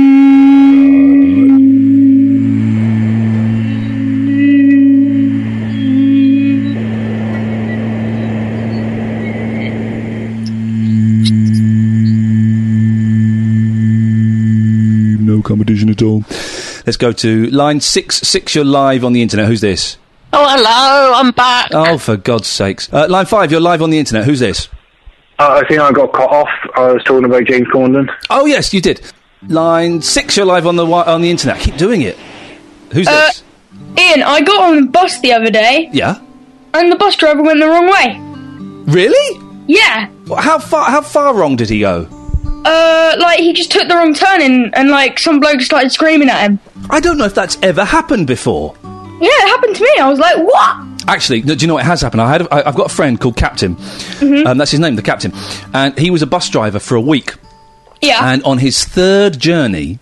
Competition at all. Let's go to line 6. You're live on the internet. Who's this? Oh, hello, I'm back. Oh, for God's sakes. Line 5, you're live on the internet. Who's this? I think I got cut off. I was talking about James Corden. Oh, yes, you did. Line 6, you're live on the internet. I keep doing it. Who's this? Ian, I got on the bus the other day. Yeah? And the bus driver went the wrong way. Really? Yeah. Well, how far wrong did he go? He just took the wrong turn and some bloke started screaming at him. I don't know if that's ever happened before. Yeah, it happened to me. I was like, what? Actually, do you know what has happened? I've got a friend called Captain. Mm-hmm. That's his name, the Captain. And he was a bus driver for a week. Yeah. And on his 3rd journey,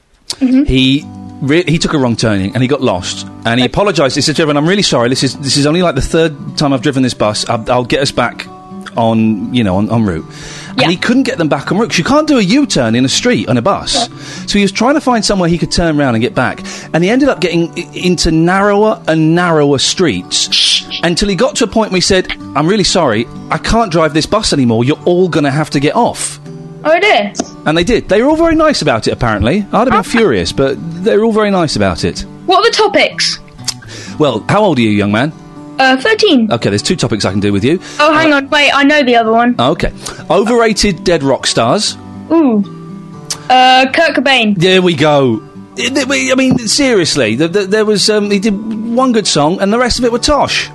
he took a wrong turning and he got lost. And he apologised. He said, "Everyone, I'm really sorry. This is only like the 3rd time I've driven this bus. I'll get us back on route." And he couldn't get them back on route because you can't do a U-turn in a street on a bus. So he was trying to find somewhere he could turn around and get back. And he ended up getting into narrower and narrower streets until he got to a point where he said, "I'm really sorry, I can't drive this bus anymore. You're all going to have to get off." Oh, dear. And they did. They were all very nice about it, apparently. I'd have been furious, but they were all very nice about it. What are the topics? Well, how old are you, young man? 13. Okay, there's 2 topics I can do with you. Oh, hang on, wait, I know the other one. Okay. Overrated dead rock stars. Ooh. Kurt Cobain. There we go. I mean, seriously, there was, he did one good song and the rest of it were tosh.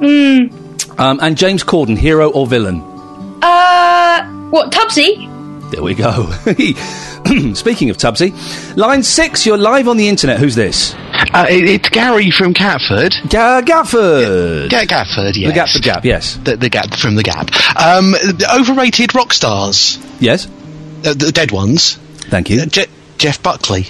And James Corden, hero or villain? What, Tubbsy? There we go. Speaking of Tubbsy, line 6, you're live on the internet. Who's this? It's Gary from Catford. Gatford. Gatford, yes. The Gap, yes. The Gap from the Gap. Overrated rock stars. Yes. The dead ones. Thank you. Jeff Buckley.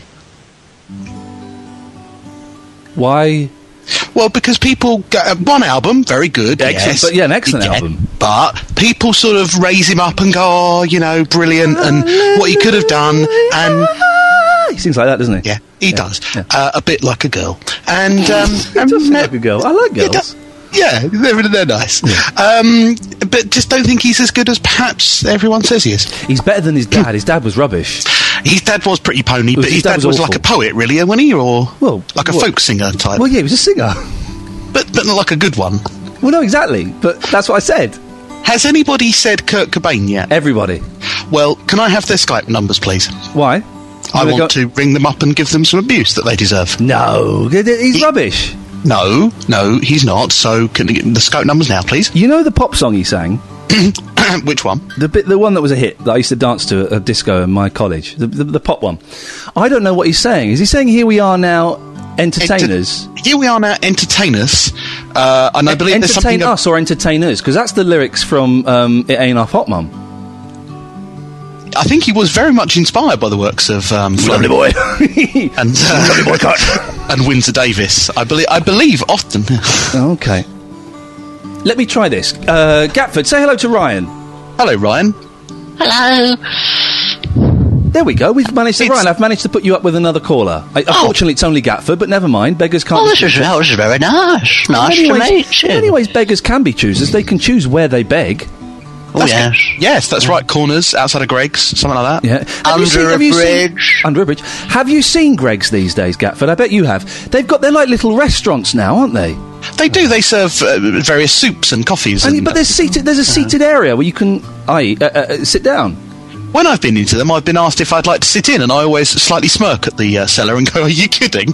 Why? Well, because people one album, very good, excellent, yes. But an excellent album. But people sort of raise him up and go, "Oh, brilliant," and what he could have done, and he sings like that, doesn't he? Yeah, he does. Yeah. A bit like a girl, and he does sing like a girl. I like girls. Yeah, they're nice. Yeah. But just don't think he's as good as perhaps everyone says he is. He's better than his dad. His dad was rubbish. His dad was pretty pony, but his dad was like a poet, really, wasn't he? Or like a folk singer type. Well, yeah, he was a singer. But not like a good one. Well, no, exactly. But that's what I said. Has anybody said Kurt Cobain yet? Everybody. Well, can I have their Skype numbers, please? Why? I want to ring them up and give them some abuse that they deserve. No, he's rubbish. No, he's not. So can you get the Skype numbers now, please? You know the pop song he sang? Which one? The one that was a hit that I used to dance to at a disco in my college. The pop one. I don't know what he's saying. Is he saying "Here we are now, entertainers"? Here we are now, entertainers. And I believe there's something... Entertain us or entertainers? Because that's the lyrics from It Ain't Our Hot Mum. I think he was very much inspired by the works of Lovely Boy and Lovely Boy Cut and Windsor Davis. I believe often. Okay. Let me try this. Gatford, say hello to Ryan. Hello, Ryan. Hello. There we go. We've managed to... Ryan, I've managed to put you up with another caller. Unfortunately, it's only Gatford, but never mind. Beggars can't... Oh, this is very nice. Nice to meet you. Anyways, beggars can be choosers. They can choose where they beg. Yes, that's right. Corners outside of Greg's, something like that. Yeah. Under a bridge. Under a bridge. Have you seen Greg's these days, Gatford? I bet you have. They're like little restaurants now, aren't they? They do. They serve various soups and coffees. But there's a seated area where you can sit down. When I've been into them, I've been asked if I'd like to sit in, and I always slightly smirk at the seller and go, "Are you kidding?"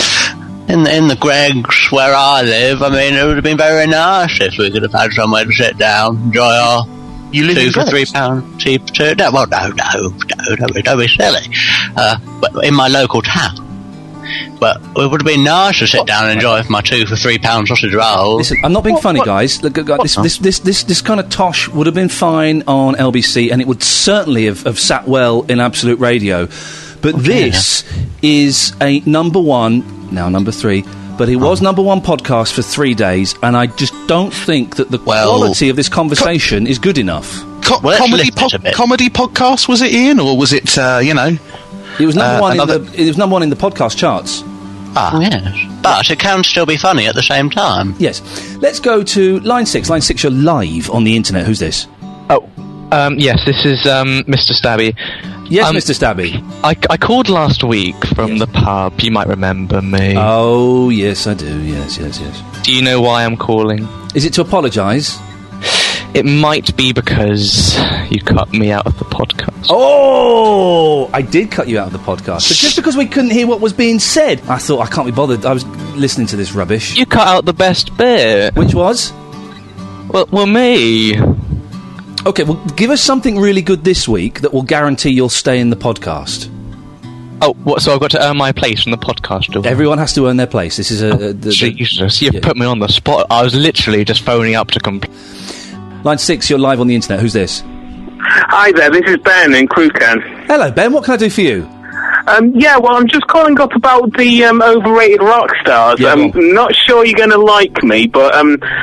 In the Greg's where I live, I mean, it would have been very nice if we could have had somewhere to sit down, enjoy our... You live in for £3 cheap. No, don't be silly. But in my local town. But it would have been nice to sit down and enjoy my 2 for £3 sausage roll. Listen, I'm not being funny, guys. Look, this kind of tosh would have been fine on LBC, and it would certainly have sat well in Absolute Radio. But this is a number 1, now number 3. But it was number 1 podcast for 3 days, and I just don't think that the quality of this conversation is good enough. Comedy podcast, was it, Ian, or was it It was number 1 it was number 1 in the podcast charts. Yes, but it can still be funny at the same time. Yes. Let's go to line 6. Line 6, you're live on the internet. Who's this? Yes, this is Mr. Stabby. Yes, Mr. Stabby. I called last week from the pub. You might remember me. Oh, yes, I do. Yes. Do you know why I'm calling? Is it to apologise? It might be because you cut me out of the podcast. Oh, I did cut you out of the podcast. But just because we couldn't hear what was being said, I thought, I can't be bothered. I was listening to this rubbish. You cut out the best bit. Which was? Well, me. Okay, well, give us something really good this week that will guarantee you'll stay in the podcast. Oh, what? So I've got to earn my place in the podcast, do I? Everyone has to earn their place. This is Jesus, you've put me on the spot. I was literally just phoning up to complain. Line 6, you're live on the internet. Who's this? Hi there, this is Ben in Crewcan. Hello, Ben. What can I do for you? I'm just calling up about the overrated rock stars. I'm not sure you're going to like me, but I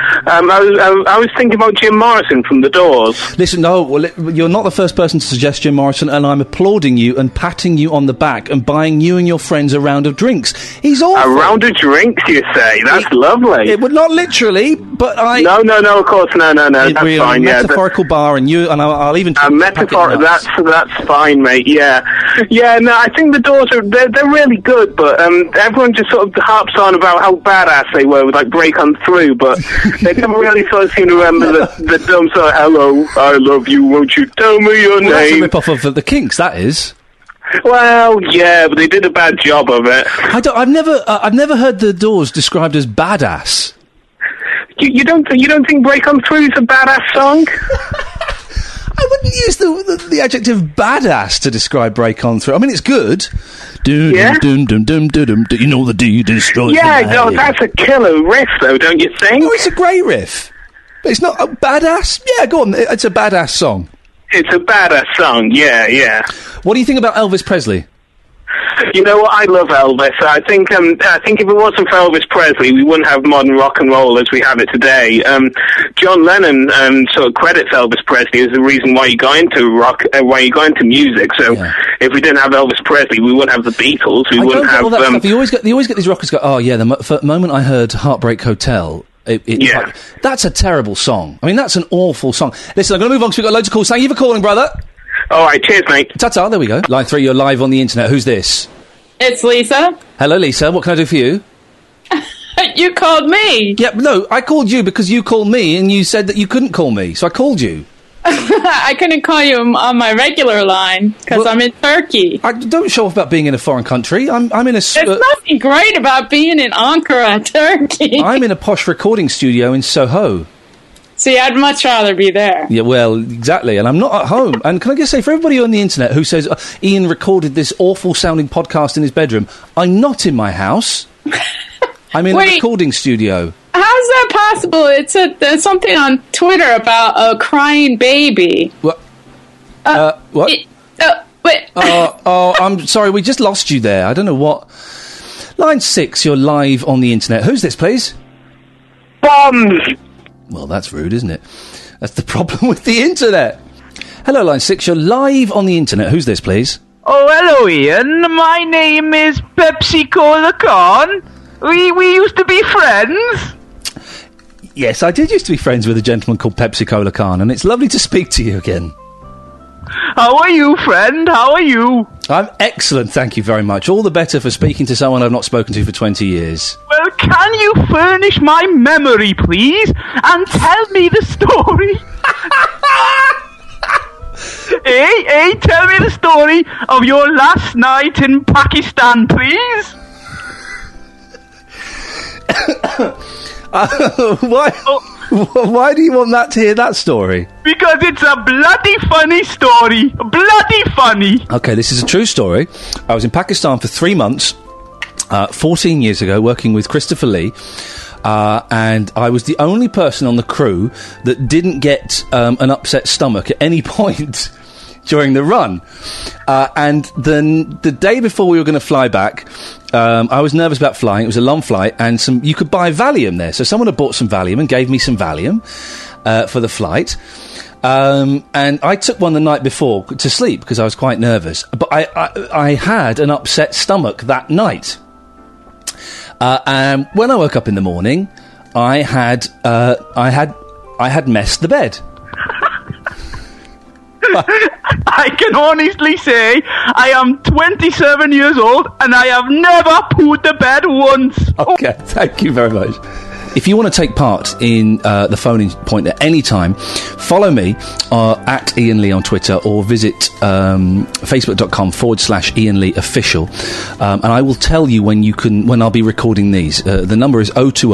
was thinking about Jim Morrison from The Doors. Listen, you're not the first person to suggest Jim Morrison, and I'm applauding you and patting you on the back and buying you and your friends a round of drinks. He's awful. A round of drinks, you say? That's lovely. It would not literally, but I... No, of course, no, that's fine, yeah. Metaphorical bar, and I'll even... A metaphor, that's fine, mate, yeah. Yeah, no, I think The Doors they're really good, but everyone just sort of harps on about how badass they were with like Break On Through, but they never really sort of seem to remember the dumb sort of hello, I love you, won't you tell me your name? That's a rip-off of the Kinks, that is. Well, yeah, but they did a bad job of it. I've never heard The Doors described as badass. You don't think Break On Through is a badass song? I wouldn't use the adjective badass to describe Break On Through. I mean, it's good. You know the D destroys. Yeah, no, that's a killer riff, though, don't you think? Oh, it's a great riff. But it's not a badass. Yeah, go on. It's a badass song. It's a badass song. Yeah. What do you think about Elvis Presley? You know what? I love Elvis. I think if it wasn't for Elvis Presley, we wouldn't have modern rock and roll as we have it today. John Lennon sort of credits Elvis Presley as the reason why he got into rock, why he got into music. So if we didn't have Elvis Presley, we wouldn't have the Beatles. We wouldn't have. You always get these rockers go, oh yeah, the moment I heard Heartbreak Hotel. That's a terrible song. I mean, that's an awful song. Listen, I'm going to move on because we've got loads of calls. Thank you for calling, brother. All right, cheers, mate. Ta-ta, there we go. Line 3, you're live on the internet. Who's this? It's Lisa. Hello, Lisa. What can I do for you? You called me. Yeah, no, I called you because you called me and you said that you couldn't call me, so I called you. I couldn't call you on my regular line because I'm in Turkey. Don't show off about being in a foreign country. I'm in a... There's nothing great about being in Ankara, Turkey. I'm in a posh recording studio in Soho. See, I'd much rather be there. Yeah, well, exactly, and I'm not at home. And can I just say, for everybody on the internet who says Ian recorded this awful-sounding podcast in his bedroom, I'm not in my house. I'm in a recording studio. How's that possible? There's something on Twitter about a crying baby. What? What? Wait. I'm sorry, we just lost you there. I don't know what... Line 6, you're live on the internet. Who's this, please? Bombs! Well, that's rude, isn't it? That's the problem with the internet. Hello, Line 6, you're live on the internet. Who's this, please? Oh, hello, Ian. My name is Pepsi Cola Khan. We used to be friends. Yes, I did used to be friends with a gentleman called Pepsi Cola Khan, and it's lovely to speak to you again. How are you, friend? How are you? I'm excellent, thank you very much. All the better for speaking to someone I've not spoken to for 20 years. Well, can you furnish my memory, please, and tell me the story? Hey, tell me the story of your last night in Pakistan, please. Why do you want that to hear that story? Because it's a bloody funny story. Bloody funny. Okay, this is a true story. I was in Pakistan for 3 months, 14 years ago, working with Christopher Lee. And I was the only person on the crew that didn't get an upset stomach at any point during the run. And then the day before we were going to fly back, I was nervous about flying. It was a long flight, and you could buy Valium there. So someone had bought some Valium and gave me some Valium for the flight. And I took one the night before to sleep because I was quite nervous. But I had an upset stomach that night. And when I woke up in the morning, I had messed the bed. I can honestly say I am 27 years old and I have never pooed the bed once. Okay, thank you very much. If you want to take part in the phone-in point at any time, follow me at Ian Lee on Twitter or visit facebook.com/Ian Lee Official, and I will tell you when I'll be recording these. The number is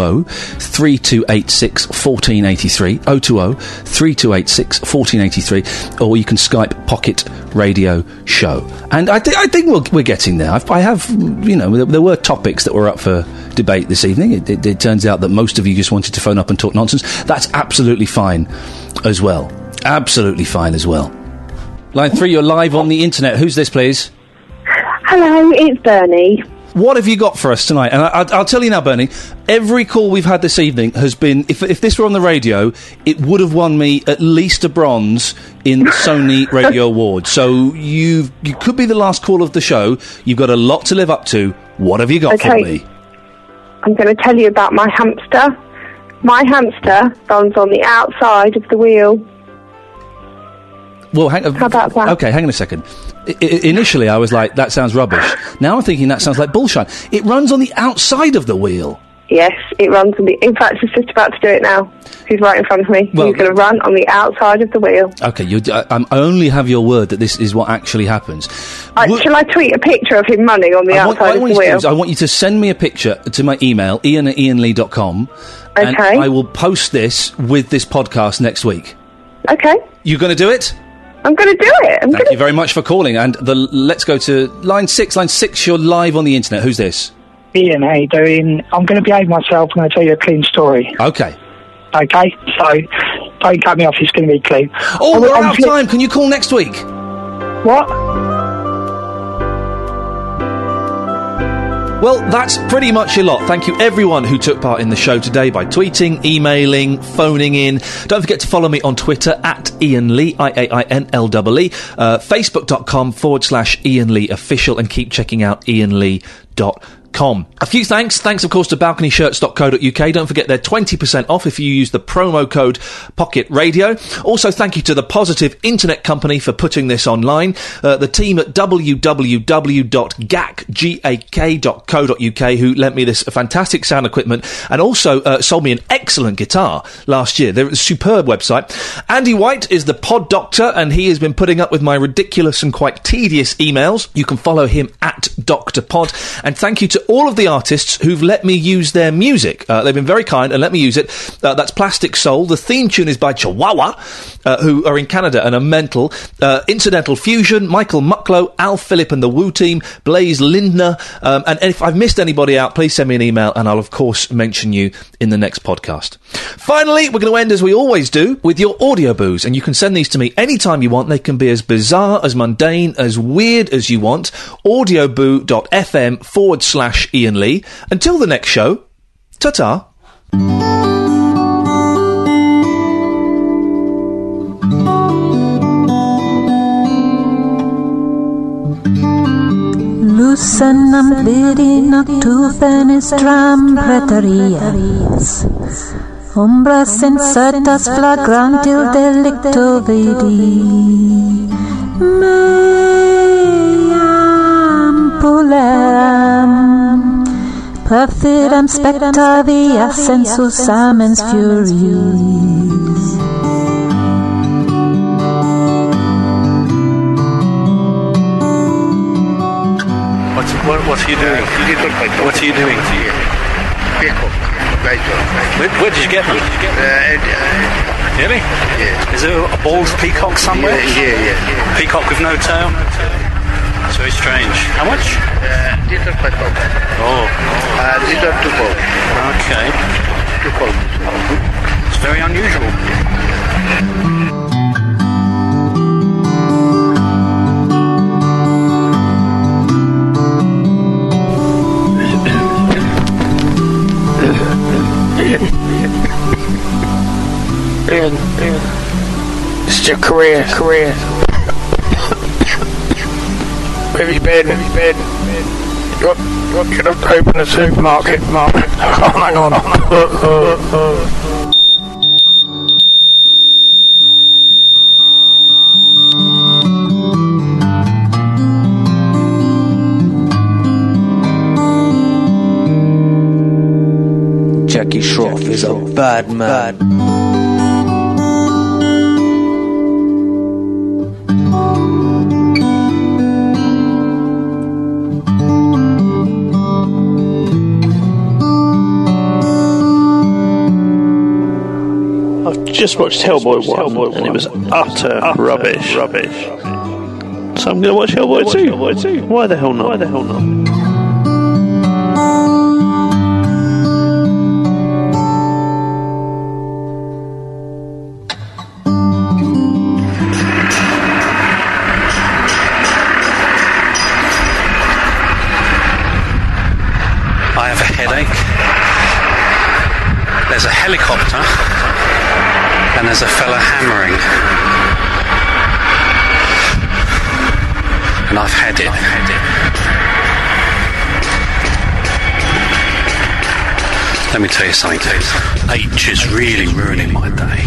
020-3286-1483, 020-3286-1483, or you can Skype Pocket Radio Show. And I think we're getting there. I have, there were topics that were up for debate this evening. It turns out that most of you just wanted to phone up and talk nonsense. That's absolutely fine as well. Absolutely fine as well. Line 3, you're live on the internet. Who's this, please? Hello, it's Bernie. What have you got for us tonight? And I'll tell you now, Bernie, every call we've had this evening has been, if this were on the radio, it would have won me at least a bronze in the Sony Radio Awards. So you could be the last call of the show. You've got a lot to live up to. What have you got for me? I'm going to tell you about my hamster. My hamster runs on the outside of the wheel. Well, how about that? Okay, hang on a second. Initially, I was like, that sounds rubbish. Now I'm thinking that sounds like bullshit. It runs on the outside of the wheel. Yes, it runs on the... In fact, he's just about to do it now. He's right in front of me. Well, he's going to run on the outside of the wheel. Okay, I only have your word that this is what actually happens. Shall I tweet a picture of him running on the outside of the wheel? I want you to send me a picture to my email, ian@ianlee.com, and I will post this with this podcast next week. Okay. You going to do it? I'm going to do it. Thank you very much for calling. And let's go to line 6. Line 6, you're live on the internet. Who's this? Ian, how you doing? I'm going to behave myself. I'm going to tell you a clean story. Okay. Okay, so don't cut me off. It's going to be clean. Oh, we're out of time. Can you call next week? What? Well, that's pretty much a lot. Thank you, everyone who took part in the show today by tweeting, emailing, phoning in. Don't forget to follow me on Twitter at Ian Lee, IAINLEE, facebook.com/Ian Lee Official, and keep checking out ianlee.com. A few thanks. Thanks, of course, to balconyshirts.co.uk. Don't forget they're 20% off if you use the promo code Pocket Radio. Also, thank you to the Positive Internet Company for putting this online. The team at www.gak.co.uk who lent me this fantastic sound equipment and also sold me an excellent guitar last year. They're a superb website. Andy White is the pod doctor, and he has been putting up with my ridiculous and quite tedious emails. You can follow him at Dr. Pod. And thank you to all of the artists who've let me use their music. They've been very kind and let me use it. That's Plastic Soul. The theme tune is by Chihuahua, who are in Canada and are mental. Incidental Fusion, Michael Mucklow, Al Phillip and the Woo Team, Blaze Lindner. And if I've missed anybody out, please send me an email and I'll, of course, mention you in the next podcast. Finally, we're going to end, as we always do, with your audio boos. And you can send these to me anytime you want. They can be as bizarre, as mundane, as weird as you want. audioboo.fm/Ian Lee. Until the next show, ta-ta. Lucenam vidi nocturnus tram praetorias. Umbras incertas flagrantil delicto vidi. Meam puleram perfidam specta via sensus amens furies. What are you doing? What are you doing? Peacock. Where did you get them? Really? Yeah. Is there a bald peacock somewhere? Yeah. Peacock with no tail? That's very strange. How much? Little peacock. Oh. Little peacock. Okay. Peacock. It's very unusual. Ian, it's your career. Where have you been? You're gonna open a supermarket. Hang on. Jackie Shroff is a bad man. Just watched Hellboy 1 and it was utter rubbish. So I'm going to watch Hellboy 2. Why the hell not? I have a headache. There's a helicopter. And there's a fella hammering. And I've had it. Let me tell you something. H is really ruining my day.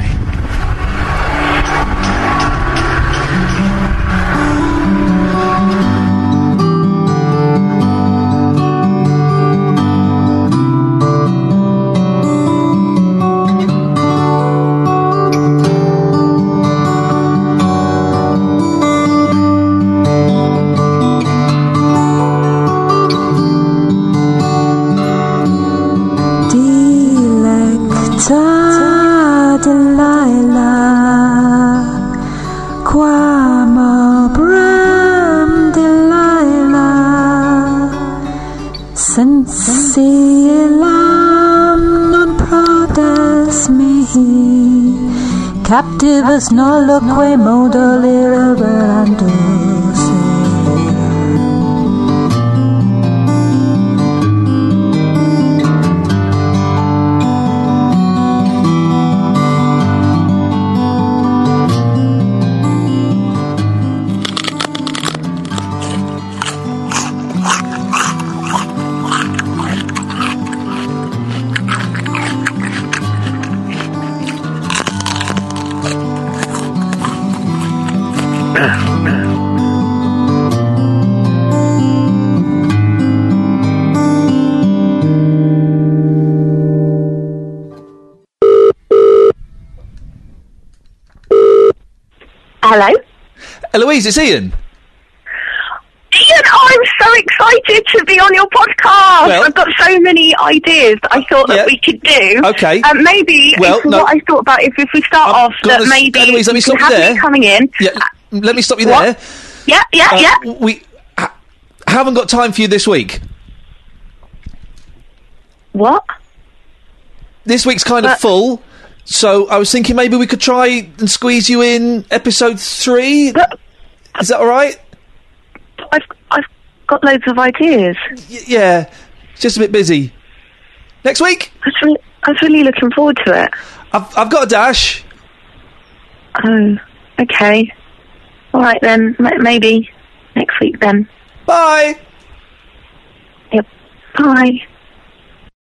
Captivus noloque modo liberandus. Hello? Eloise, it's Ian. Ian, I'm so excited to be on your podcast. Well, I've got so many ideas that I thought that we could do. Okay. Maybe, what I thought about if we start off, that maybe Eloise, let me stop you you have there. me coming in. Yeah, let me stop you What? there. Yeah. We haven't got time for you this week. What? This week's kind of full, so I was thinking maybe we could try and squeeze you in episode 3. Is that all right? I've got loads of ideas. Yeah, it's just a bit busy. Next week? I was really looking forward to it. I've got a dash. Oh, okay. All right then. Maybe next week then. Bye. Bye.